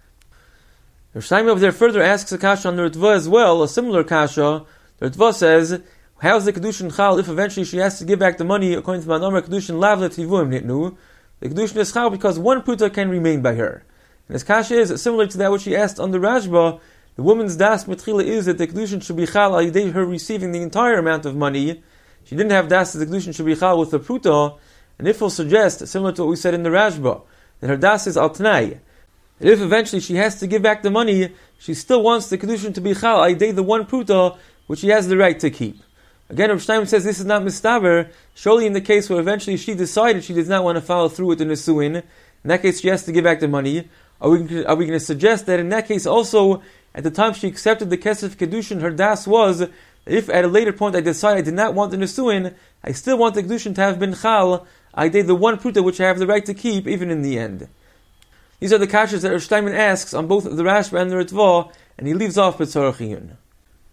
B: Reb Steinman over there further asks a kasha on the Ritva as well, a similar kasha. The Ritva says, how is the kedushin chal if eventually she has to give back the money according to Manomer kedushin lav letivuim nitnu? The kedushin is chal because one pruta can remain by her. And his kasha is similar to that which he asked on the Rashba. The woman's das metchila is that the kedushin should be chal al yedei her receiving the entire amount of money. She didn't have das that the kedushin should be chal with the pruta. And if we'll suggest, similar to what we said in the Rashba, that her das is al tnai, that if eventually she has to give back the money, she still wants the kedushin to be chal al yedei the one pruta which she has the right to keep. Again, Reb Steinman says this is not mistaber. Surely in the case where eventually she decided she does not want to follow through with the nesuin, in that case she has to give back the money. Are we, are we going to suggest that in that case also, at the time she accepted the kesef kedushin, her das was, that if at a later point I decide I did not want the nesuin, I still want the kedushin to have been chal, I did the one pruta which I have the right to keep, even in the end. These are the kashas that Reb Steinman asks on both the Rashba and the Ritva, and he leaves off B'tzorach Iyun.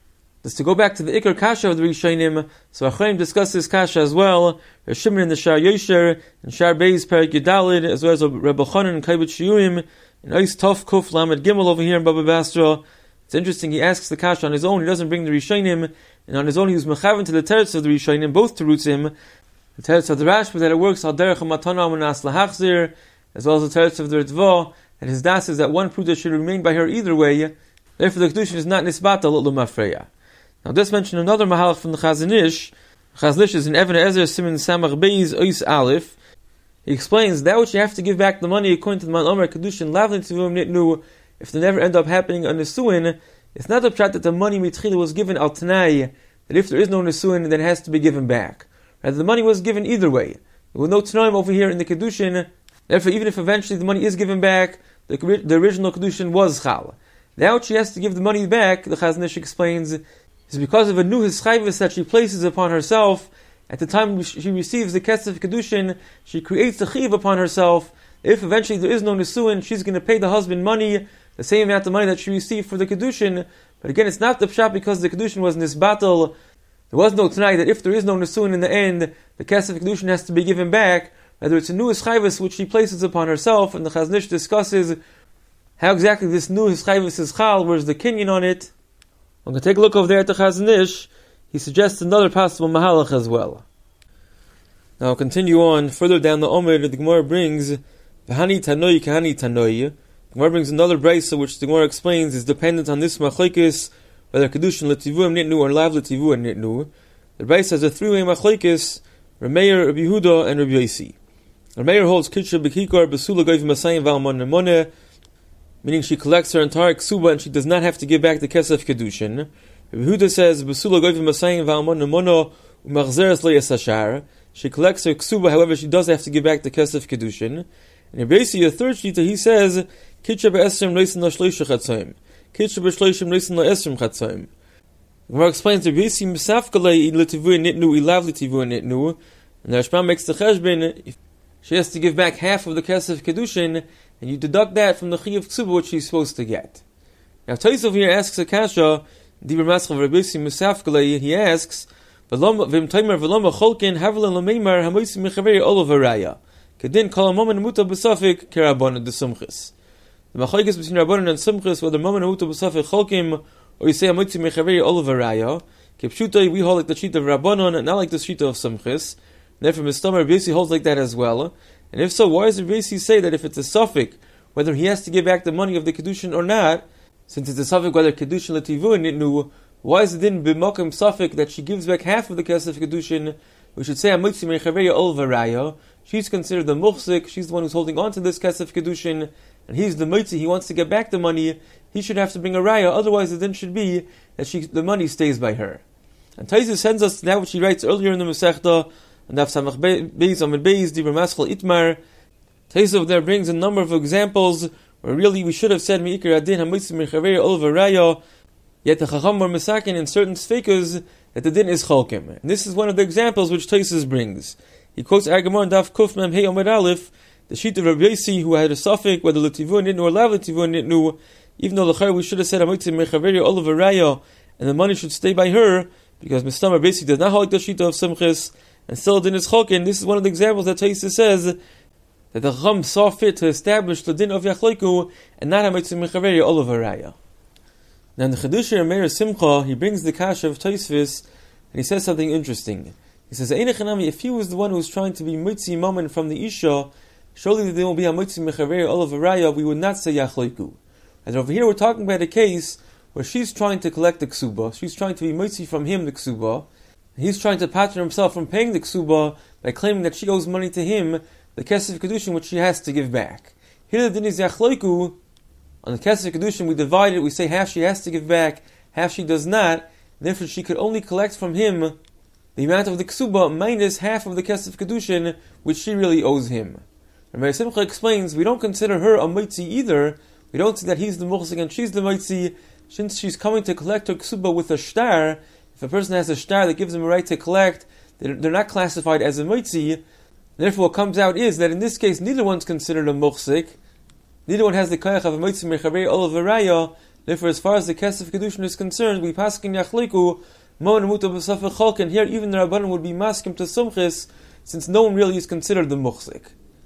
B: Just to go back to the Iker Kasha of the Rishonim, so Achayim discuss this Kasha as well. There's Shimon in the Shar Yosher, and Shar Beis Perik Yudalid, as well as Rebbe Chanan and Kaibet Shiurim, and Ois Tov Kuf Lamed Gimel over here in Baba Basra. It's interesting, he asks the Kasha on his own, he doesn't bring the Rishonim, and on his own he was mechaven to the teretz of the Rishonim, both terutzim. The teretz of the Rashba that it works al derech matana u'nas lahachzir, as well as the teretz of the Ritva, and his das is that one pruta should remain by her either way. Therefore the kedushin is not nisbata l'mafreya. Now this mentioned another mahalach from the Chazon Ish. Chazon Ish is in Even Ezer Siman Samach Beis Ois Aleph. He explains that which you have to give back the money according to the Man Omer Kedushin Lavlin Tivum Nitnu, if they never end up happening a Nesuin, it's not the pshat that the money mitchila was given al Tanai, that if there is no Nesuin, then it has to be given back. Rather, the money was given either way. There was no Tanaim over here in the Kedushin, therefore even if eventually the money is given back, the, the original Kedushin was Chal. Now she has to give the money back, the Chazon Ish explains, is because of a new hischayvus that she places upon herself. At the time she receives the kesef kedushin, she creates the chiv upon herself. If eventually there is no nesuin, she's going to pay the husband money, the same amount of money that she received for the kedushin. But again, it's not the pshat because the kedushin was nisbatal. There was no tonight that if there is no nesuin in the end, the kesef kedushin has to be given back. Rather, it's a new hischayvus which she places upon herself, and the Chazon Ish discusses how exactly this new hischayvus is chal, where's the kinyan on it. I'm going to take a look over there at the Chazon Ish. He suggests another possible mahalach as well. Now I'll continue on further down the Omer. The Gemara brings V'hani tanoi kahani tanoi. The Gemara brings another brayso which the Gemara explains is dependent on this machlekes, whether kedushin letivuim nitnu or lav letivuim nitnu. The brayso has a three-way machlekes: Rameir, Rabbi Yehuda, and Rabbi Yosi. Rameir holds kitsha b'kikar b'sula goyv masayim v'almon nemone, meaning she collects her entire ksuba and she does not have to give back the kesef kedushin. Rabbi Yehuda says, "B'sula goyv masayim v'almon nemono u'machzeres le'yasashar." She collects her ksuba, however, she does have to give back the kesef kedushin. And Rabbi Yosi, a third shita, he says, "Kitcha be'esrim loisen la'shloisha chatzayim, kitcha be'shloishim loisen la'esrim chatzayim." The Gemara explains Rabbi Yosi misafkalei l'tivuin nitnu ilav l'tivuin nitnu, and the Rashbam makes the cheshbon. She has to give back half of the kesef kedushin, and you deduct that from the chiyuv ksuba which she's supposed to get. Now Tosaf here asks a kasha, Dibur Maschal Rabbi Yosi Musafkalei, he asks, V'im Taimer v'loma cholkin havlan l'meimar hamoisi mechaveri olav haraya, kedin kol ha'momen muta b'safik kerabon d'sumchis. The machlokes between Rabbanon and Sumchis, whether momen muta b'safik cholkim, or you say hamoisi mechaveri olav haraya, kepshutai we hold like the sheet of Rabbanon and not like the sheet of Sumchis. Therefore, Mister Rabbi Yosi holds like that as well. And if so, why does Rabbi Yosi say that if it's a suffix, whether he has to give back the money of the kedushin or not, since it's a suffix whether kedushin l'tivun nitnu, why is it then b'mokim suffix that she gives back half of the kesef kedushin? We should say amotzi mechaveya ol varaya. She's considered the muchzik. She's the one who's holding on to this kesef kedushin, and he's the motzi. He wants to get back the money. He should have to bring a raya. Otherwise, it then should be that she the money stays by her. And Taisa sends us now what she writes earlier in the Masechta. And Daf Samach Beis Amid Beis Dibur Maschal Itmar. Taisa there brings a number of examples where really we should have said Meikar Adin Hamoisi Mechaveya Ol Varaya. Yet the Chacham were misakin in certain sfeikas that the din is cholkim. And this is one of the examples which Taisa brings. He quotes Agamor and Daf Kuf Mem Hey Amid Aleph, the sheet of Rabbi Yosi who had a suffix whether l'tivun nitnu or lav l'tivun nitnu. Even though l'chayr we should have said Hamoisi Mechaveya Ol Varaya, and the money should stay by her because Mister Rabbi Yosi does not hold the sheet of Simchis. And still din is chokin. This is one of the examples that Taisa says that the Chacham saw fit to establish the din of Yachleiku and not Hamoitzi Mechaveri Olav Haraya. Now in the Chedusha Meir Simcha, he brings the kasha of Tosfos and he says something interesting. He says, if he was the one who was trying to be Mitzi Momen from the Isha, surely there will be a Mitzi Mechaveri Olav Haraya, we would not say Yachleiku. And over here we're talking about a case where she's trying to collect the ksuba, she's trying to be Mitzi from him the ksuba, he's trying to pattern himself from paying the ksuba by claiming that she owes money to him, the kesef kedushin which she has to give back. Here the din is yachloiku. On the kesef kedushin we divide it. We say half she has to give back, half she does not. Therefore, she could only collect from him the amount of the ksuba minus half of the kesef kedushin which she really owes him. Rabbi Simcha explains we don't consider her a mitzi either. We don't say that he's the muchzik and she's the mitzi, since she's coming to collect her ksuba with a shtar. If a person has a shtar that gives him a right to collect, they're, they're not classified as a mitzi. Therefore, what comes out is that in this case, neither one's considered a muchzik. Neither one has the koyach of a mitzi mechavei olav haraya. Therefore, as far as the Kesef Kedushin is concerned, we paskin yachliku mon muta b'safek chalk, and here even the Rabbanan would be maskim to sumchis, since no one really is considered the muchzik.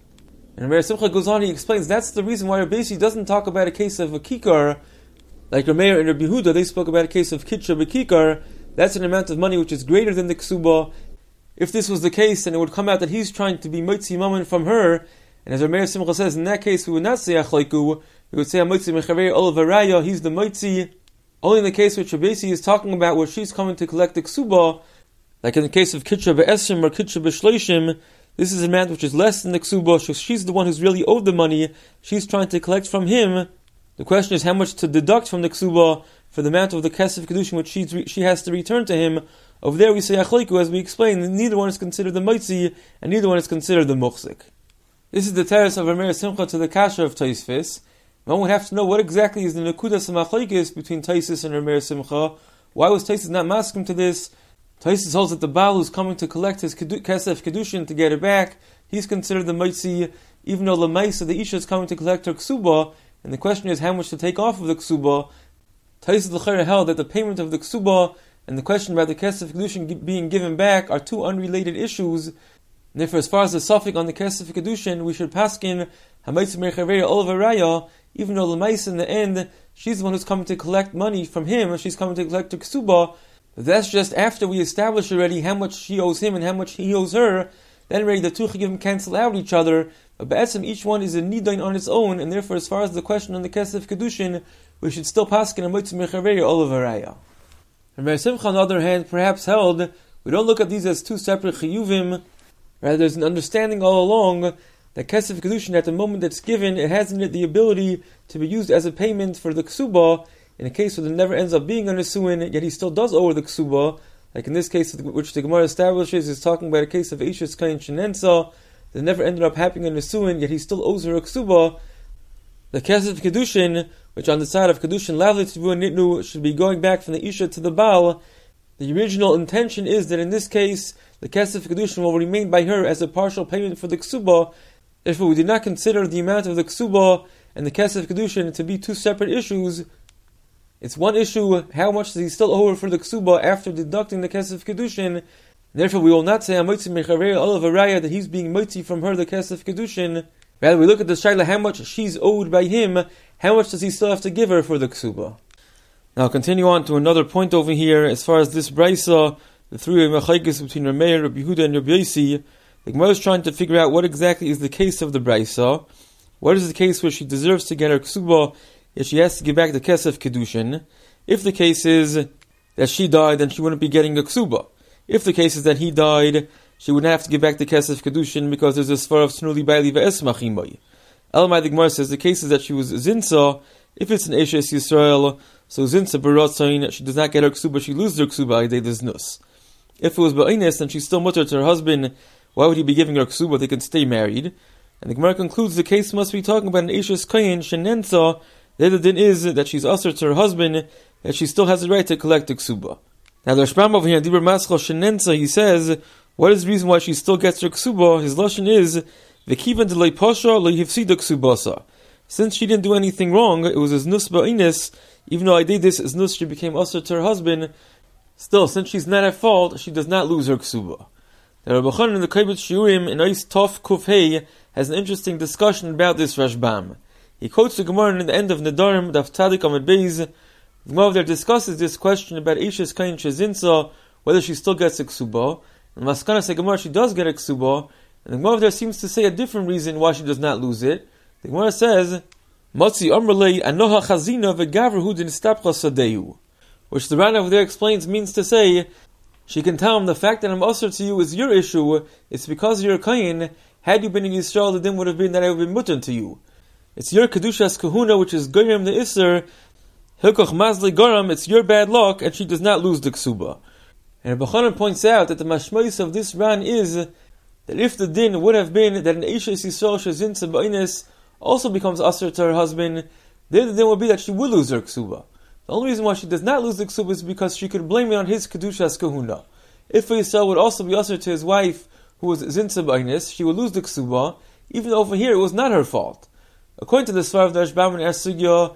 B: And Rameir Simcha goes on, he explains that's the reason why Rabbi doesn't talk about a case of a kikar, like Rameir and Rabbi Yehuda, they spoke about a case of kitcha b'kikar. That's an amount of money which is greater than the ksuba. If this was the case, then it would come out that he's trying to be mitzi mammon from her. And as Rameir Simcha says, in that case we would not say achlaiku. We would say mitzi mechavei olavaraya. He's the mitzi. Only in the case which Rabbi is talking about, where she's coming to collect the ksuba, like in the case of kitcha be'esrim or kitcha be'shleishim, this is an amount which is less than the ksuba. So she's the one who's really owed the money. She's trying to collect from him. The question is how much to deduct from the ksuba for the amount of the kesef kedushin which she she has to return to him. Over there we say achleiku, as we explained, neither one is considered the mitzi and neither one is considered the muchzik. This is the teres of Rameir Simcha to the kasha of Tosfos. One would have to know what exactly is the nekudas hamachleikis between Tosfos and Rameir Simcha. Why was Tosfos not masking to this? Tosfos holds that the Baal who's coming to collect his kedu- kesef kedushin to get it back, he's considered the mitzi, even though Lamaisa, the Isha, is coming to collect her ksuba. And the question is how much to take off of the ksuba. Tosfos L'chera held that the payment of the ksuba and the question about the kesef kedushin being given back are two unrelated issues. And therefore, as far as the suffix on the kesef kedushin, we should paskin hamaytz merchaveya olavaraya. Even though Lamaisa in the end, she's the one who's coming to collect money from him, and she's coming to collect the ksuba. But that's just after we establish already how much she owes him and how much he owes her. Then already the two chagivim cancel out each other. But Ba'etzim, each one is a nidain on its own, and therefore, as far as the question on the kesef kedushin, we should still paskin a mitz mechaveya olavaraya. And Rameir Simcha, on the other hand, perhaps held we don't look at these as two separate chiyuvim. Rather, there's an understanding all along that kesef kedushin, at the moment it's given, it has in it the ability to be used as a payment for the ksuba. In a case where there never ends up being a nesuin, yet he still does owe the ksuba, like in this case, which the Gemara establishes, is talking about a case of Eishes Kain Shenensa. That never ended up happening in Nesuin, yet he still owes her a ksuba. The kesef kedushin, which on the side of kedushin lavli tzivu and nitnu, should be going back from the isha to the baal. The original intention is that in this case, the kesef kedushin will remain by her as a partial payment for the ksuba. Therefore, we did not consider the amount of the ksuba and the kesef kedushin to be two separate issues. It's one issue: how much does he still owe her for the ksuba after deducting the kesef kedushin? Therefore, we will not say Amitzi Mechareya Olavaraya that he's being mitzi from her the kesef kedushin. Rather, we look at the shaila how much she's owed by him. How much does he still have to give her for the ksuba? Now, continue on to another point over here. As far as this brisa, the three mechaikis between Rameir, Rabbi Yehuda, and Rabbi Yosi, the Gemara is trying to figure out what exactly is the case of the brisa. What is the case where she deserves to get her ksuba, yet she has to give back the kesef kedushin? If the case is that she died, then she wouldn't be getting a ksuba. If the case is that he died, she wouldn't have to give back the kesef kedushin because there's a svar of snuli ba'li ve'esmach imay. Elamai the Gemara says the case is that she was zinsa. If it's an Eshes Yisrael, so zinsa baratzain, she does not get her ksuba, she loses her ksuba ayday nus. If it was ba'ines, then she's still mutter to her husband. Why would he be giving her ksuba? They can stay married. And the Gemara concludes the case must be talking about an Eshes kain shenensa. The other din is that she's usher to her husband, that she still has the right to collect the ksuba. Now the Rashbam over here, Dibur Maschal Shenensa, he says, what is the reason why she still gets her ksuba? His lashon is, V'kivan delay pasha lo yifsida ksubasa. Since she didn't do anything wrong, it was his nus ba'inis, even though I did this, his nus, she became usher to her husband, still, since she's not at fault, she does not lose her ksuba. The Rabbi Chanan in the Kaibet Shiurim, in Eis Tov Kuf Hey, has an interesting discussion about this Rashbam. He quotes the Gemara in the end of Nedarim, Daf Tzadik Amud Beis. The Gemara there discusses this question about Eishes Kain Shezinsa, whether she still gets a ksuba. And Maskana say Gemara, she does get a ksuba. And the Gemara there seems to say a different reason why she does not lose it. The Gemara says, Matzi Amrlei Anoha Chazina V'Gavru Din Stapcha Sadeyu, which the Ran over there explains means to say, she can tell him the fact that I'm usher to you is your issue. It's because you're a Kain. Had you been in Yisrael, the din would have been that I would have been mutter to you. It's your Kedushas Kahuna, which is Goyim the Isser. Hilkoch Mazli Goram, it's your bad luck, and she does not lose the ksuba. And Rabbi Chanan points out that the mashmois of this ran is that if the din would have been that an Eishes Yisrael Shazin Saba'inis also becomes usher to her husband, then the din would be that she would lose her ksuba. The only reason why she does not lose the ksuba is because she could blame it on his Kedushas Kahuna. If Yisrael would also be usher to his wife, who was Zin Saba'inis, she would lose the ksuba, even though over here it was not her fault. According to the Svar of the Rashbam and Asugya,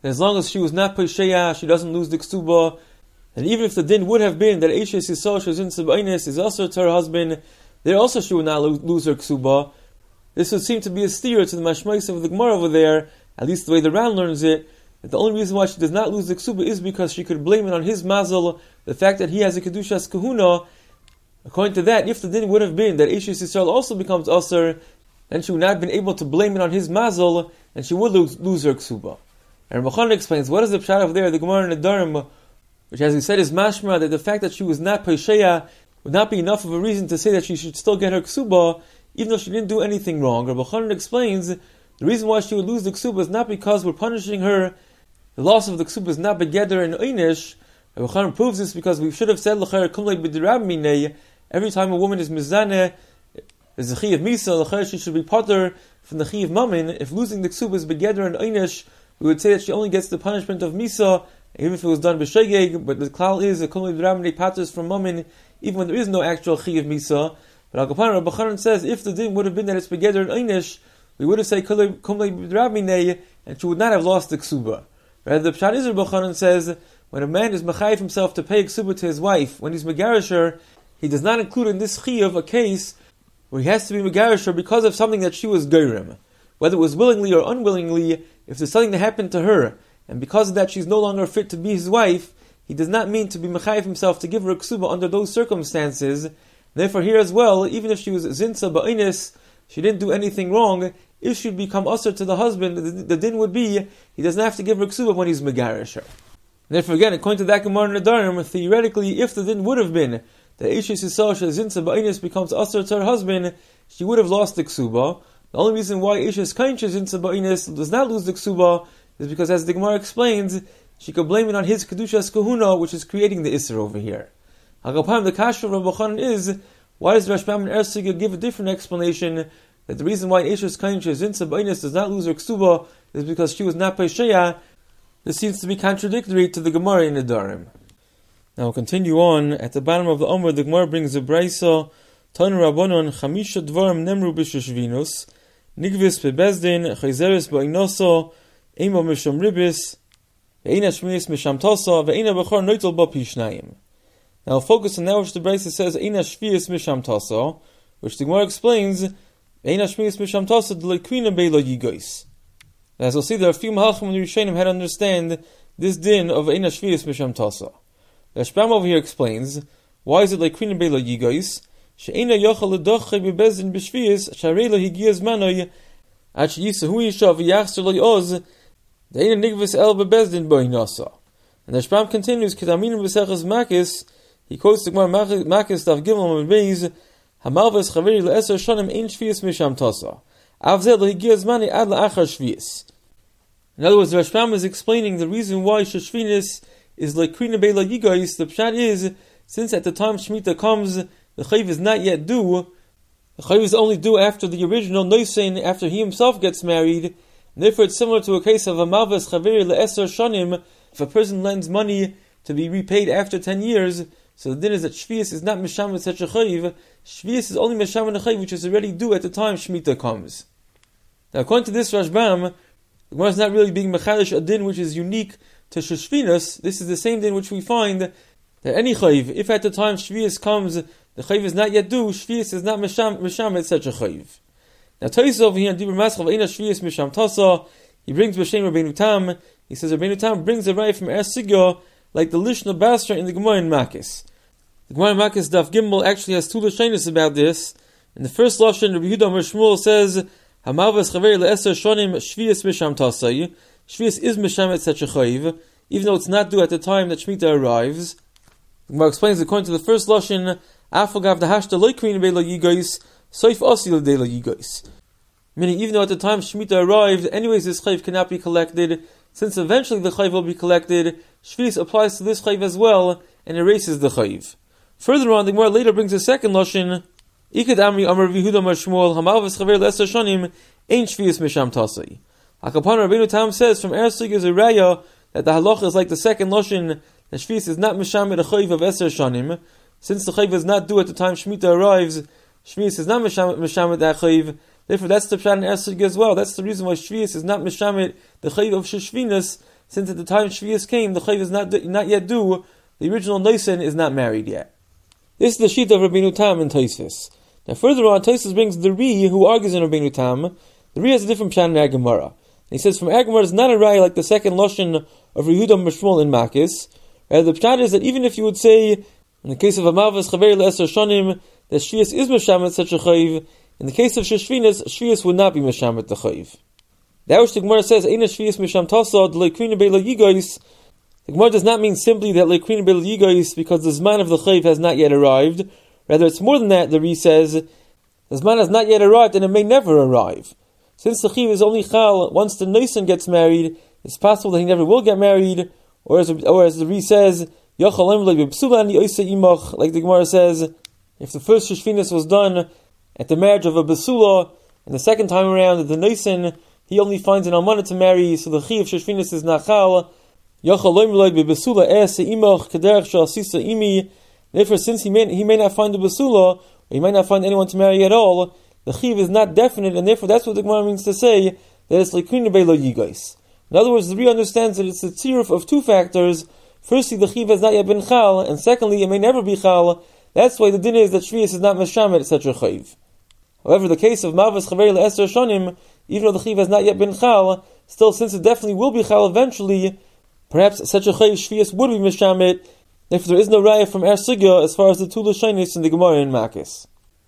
B: as long as she was not Pesheya, she doesn't lose the Ksuba. And even if the din would have been that Eishes Yisrael Shazin Sabainis is also to her husband, there also she would not lose her Ksuba. This would seem to be a steer to the Mashmais of the Gemara over there, at least the way the Ran learns it, that the only reason why she does not lose the Ksuba is because she could blame it on his Mazel, the fact that he has a Kedushas Kahuna. According to that, if the din would have been that Eishes Yisrael also becomes Aser, then she would not have been able to blame it on his Mazel, and she would lose, lose her Ksuba. And Ramachan explains, what is the pshat over there, the Gemara in the Dharam, which as we said is mashma, that the fact that she was not Pesheya would not be enough of a reason to say that she should still get her Ksuba, even though she didn't do anything wrong. Rabbi Chanan explains, the reason why she would lose the Ksuba is not because we're punishing her, the loss of the Ksuba is not begeder and einish. Rabbi Chanan proves this because we should have said, l'chayr kumlei b'dirab minei, every time a woman is mizaneh, is the chi of misa, l'chayr she should be potter from the chi of mamin. If losing the Ksuba is begeder and einish, we would say that she only gets the punishment of misa, even if it was done b'shegeg, but the klal is a kumlei b'dirab patters from mamin, even when there is no actual chi of misa. But Al-Kapan, Rabbi Chanan says, if the din would have been that it's begeder and einish, we would have said kumlei b'dirab minei, and she would not have lost the Ksuba. Rather, the pshat is Rabbi Chanan says, when a man is mechayiv himself to pay Ksuba to his wife, when he's megarish her, he does not include in this chiyuv a case where he has to be megarish her because of something that she was geirim. Whether it was willingly or unwillingly, if there's something that happened to her, and because of that she's no longer fit to be his wife, he does not mean to be mechayiv himself to give her a Ksuba under those circumstances. Therefore here as well, even if she was zinsa ba'inis, she didn't do anything wrong, if she'd become usher to the husband, the, the din would be, he doesn't have to give her ksuba when he's megarish her. Therefore again, according to that Gemara in the Dharam, theoretically, if the din would have been that Eishes Yisrael Zinsa Ba'inis becomes usher to her husband, she would have lost the ksuba. The only reason why Eishes Kain Zinsa Ba'inis does not lose the ksuba is because, as the Gemara explains, she could blame it on his Kedushas Kahuna, which is creating the Isser over here. Hagapam, the Kasha of Rabbi Chanan is, why does Rashbam and Ersiga give a different explanation that the reason why Eishes Kain Zinsa Ba'inis does not lose her ksuba is because she was not Pesheya? This seems to be contradictory to the Gemara in the Dharam. Now we'll continue on. At the bottom of the Omer, the Gemara brings a Braisa, Tanu Rabbanon, Chamisha Dvarim Nemru B'Sheshvinus, Nigvis Bebezdin, Chayzeres Ba'inoso, Eima Misham Ribis, Ve'ina Shminis Misham Tosa, Ve'ina Bechor Noitel Ba Pishnayim. Now we'll focus on that which the Braisa says, Eina Shvius Misham Tosa, which the Gemara explains, Ve'ina Shminis Misham Tosa, D'Lekwina Be'lo Yigois. As we'll see, there are a few Malachim and Rishonim had to understand this din of Eina Shvius Misham Tosa. The Rashbam over here explains, why is it like Queen Be'lo Yigois? She'ena yochel ledoche bebezdin b'shvius, sharei lo higiaz manoy, ad sheyisahu yishav v'yachzer lo yoz, de'ena nigvis el bebezdin bo'inasa. And the Rashbam continues, Kedamin b'sechas Makis, he quotes the Gemara Makis Daf Gimel Beis, Hamalvas chaveri le'eser shonim ein shvius misham tosa, avzeh lo higiaz mani ad la'achar shvius. In other words, the Rashbam is explaining the reason why Sheshvinis is like Krina Be'lo Yigois. The pshat is, since at the time Shemitah comes, the chayv is not yet due, the chayv is only due after the original noisein, after he himself gets married, and therefore it's similar to a case of a malvas chaveri le'eser shonim. If a person lends money to be repaid after ten years, so the din is that Shvius is not misham with such a chayv. Shvius is only misham in a chayv which is already due at the time Shemitah comes. Now according to this Rashbam, the Gemara is not really being mechadish a din which is unique to Sheshvinus. This is the same din which we find that any chayv, if at the time Shvius comes, the chayv is not yet due, Shvius is not misham, misham at such a chayv. Now Tais over here in Dibur Maschal Ve'ena Shvius Misham Tasa, he brings B'Shem Rabbeinu Tam, he says Rabbeinu Tam brings a right from Er Sigya, like the Lishna Basra in the Gemara in Makis. The Gemara in Makis Daf Gimel actually has two Lashonos about this. In the first Lashon, Rabbi Yehuda Amar Shmuel says, Hamalvas Chaveri Le'eser Shonim Shvius Misham Tasai. Shvius is Misham at such a chayv, even though it's not due at the time that Shemitah arrives. The Gemara explains, according to the first Lashon, Afagav Dahashta Loikrin Be'lo Yigois, Soif Osil De'lo Yigois. Meaning, even though at the time Shemitah arrived, anyways this chayv cannot be collected, since eventually the chayv will be collected, Shvius applies to this chayv as well, and erases the chayv. Further on, the Gemara later brings a second Lashon, Ikad Amri Amar Vihuda Amar Shmuel, Hamalvas Chaver Le'eser Shonim, Ein Shvius Misham Tasai. Hakapon Rabbeinu Tam says from Ersig is a raya that the halacha is like the second lashon, that Shvius is not mishamed a chayv of Eser Shanim. Since the chayv is not due at the time Shemitah arrives, Shvius is not mishamed that chayv. Therefore, that's the pshat in Ersig as well. That's the reason why Shvius is not mishamed the chayv of Sheshvinus, since at the time Shvius came, the Chayv is not, not yet due, the original Nisan is not married yet. This is the sheet of Rabbeinu Tam in Tosfos. Now further on, Tosfos brings the Ri, who argues in Rabbeinu Tam. The Ri has a different pshat in Agamara. He says from Agamara is not a Rai like the second Lashon of Rehuda Mishmuel in Makis. Rather, the pshat is that even if you would say, in the case of Amavas Chaver Le'eser Shonim, that Shvius is Meshamet such a Chayv, in the case of Sheshvinas, Shvius would not be Meshamet the Chayv. That which the Gemara says, Eina Shvius Misham Tasad, Le'krina Be'la Yigois, the Gemara does not mean simply that Le'krina Be'la Yigois because the Zman of the Chayv has not yet arrived. Rather, it's more than that, the Ri says, the Zman has not yet arrived and it may never arrive. Since the Chayv is only Chal, once the Nisan gets married, it's possible that he never will get married, or as, or as the Ri says, like the Gemara says, if the first Sheshvinas was done at the marriage of a Besula, and the second time around at the Nisan, he only finds an Almana to marry, so the Chi of Sheshvinas is Nachal. Therefore, since he may, he may not find a Besula, or he might not find anyone to marry at all, the Chiv is not definite, and therefore that's what the Gemara means to say, that it's like Le'krina Be'la Yigois. In other words, the Ri understands that it's a tziruf of two factors. Firstly, the Chiv has not yet been Chal, and secondly, it may never be Chal. That's why the din is that Shvius is not Meshamet such a Chayv. However, the case of Mavas Chaver Le'eser Shonim, even though the Chiv has not yet been Chal, still since it definitely will be Chal eventually, perhaps such a Chayv Shvius would be Meshamet. Therefore, there is no raya from Er Sugya as far as the two Lashonis in the Gemara in Makis.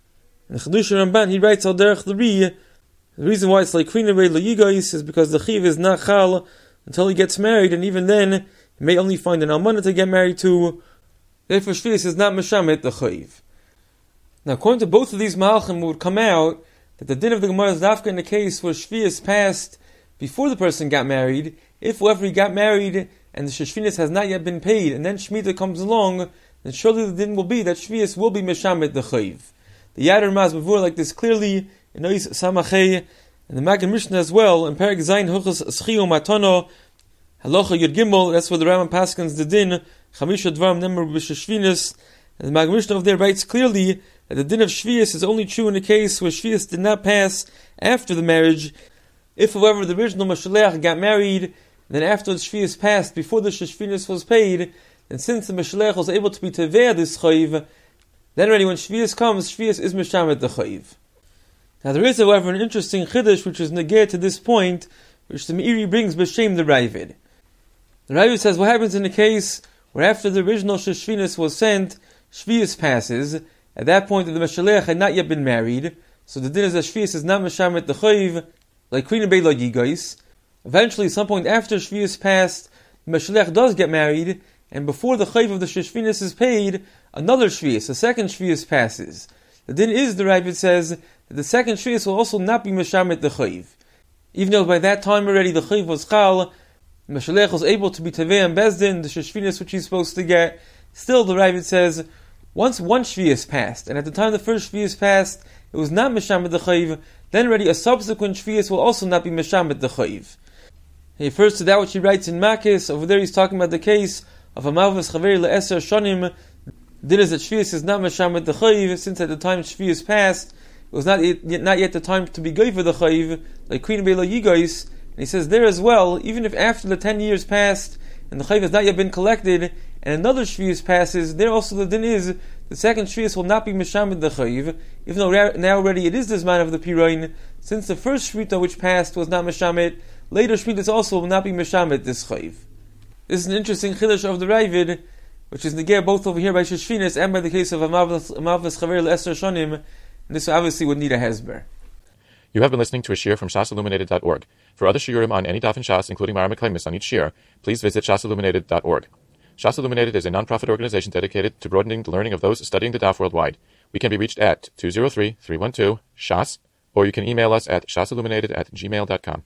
B: In Chedush Ramban, he writes Al Derech the Ri, the reason why it's like Le'krina Be'la Yigois is because the Chiv is not Chal until he gets married, and even then, he may only find an Almana to get married to. Therefore, Shvius is not Meshamet the Chayv. Now, according to both of these Malachim, it would come out that the din of the Gemara is Dafka in the case where Shvius passed before the person got married. If whoever he got married and the Sheshvinas has not yet been paid, and then Shemitah comes along, then surely the din will be that Shvius will be Meshamet the Chayv. The Yad Ramaz Mavur like this clearly in Ois Samachei, and the Magen Mishnah as well, in Perek Zayin Huchas Schio Matano, Halacha Yud Gimel, that's where the Rambam paskins the din, Chamisha Dvarim Nemar B'Sheshvinas, and the Magen Mishnah of there writes clearly that the din of Shvius is only true in a case where Shvius did not pass after the marriage. If, however, the original Mashalech got married, then after the Shvius passed, before the Sheshvinas was paid, and since the Mashalech was able to be Teveh this Chayv, then already when Shvius comes, Shvius is Meshamet the Chayv. Now there is, however, an interesting Chiddush which is negate to this point, which the Meiri brings B'Shem the Ravid. The Ravid says, what happens in a case where after the original Sheshvinas was sent, Shvius passes, at that point the Mashalech had not yet been married, so the din is that Shvius is not Meshamet the Chayv, like Le'krina Be'la Yigois. Eventually, some point after Shvius passed, the Mashalech does get married, and before the Chayv of the Sheshvinas is paid, another Shvius, a second Shvius passes. The din is, the Ravid says, that the second Shvius will also not be Meshamet the Chayv. Even though by that time already the Chayv was Chal, the Mashalech was able to be Teveh and Bezdin, the Sheshvinas which he's supposed to get, still the Ravid says, once one Shvius passed, and at the time the first Shvius passed, it was not Meshamet the Chayv, then already a subsequent Shvius will also not be Meshamet the Chayv. He refers to that which he writes in Makis. Over there he's talking about the case of a Mavas Chaver Le'eser Shonim. Din is that Shvius is not Meshamet the Chayv, since at the time Shvius passed, it was not yet, not yet the time to be gay for the Chayv, like Le'krina Be'la Yigois. And he says there as well, even if after the ten years passed, and the Chayv has not yet been collected, and another Shvius passes, there also the din is, the second Shvius will not be Meshamet the Chayv, even though now already it is this man of the Piroin, since the first Shvita which passed was not Meshamet, later Shvitas also will not be Meshamet this Chayv. This is an interesting Chiddush of the Ravid, which is negate both over here by Sheshvinas and by the case of Amavas Chaver Le'eser Shonim, and this obviously would need a hezber.
A: You have been listening to a shiur from shas illuminated dot org. For other shiurim on any daf in Shas, including Mara Mekaymis on each shiur, please visit shas illuminated dot org. Shas Illuminated is a non-profit organization dedicated to broadening the learning of those studying the daf worldwide. We can be reached at two zero three, three one two, S H A S, or you can email us at shasilluminated at gmail dot com.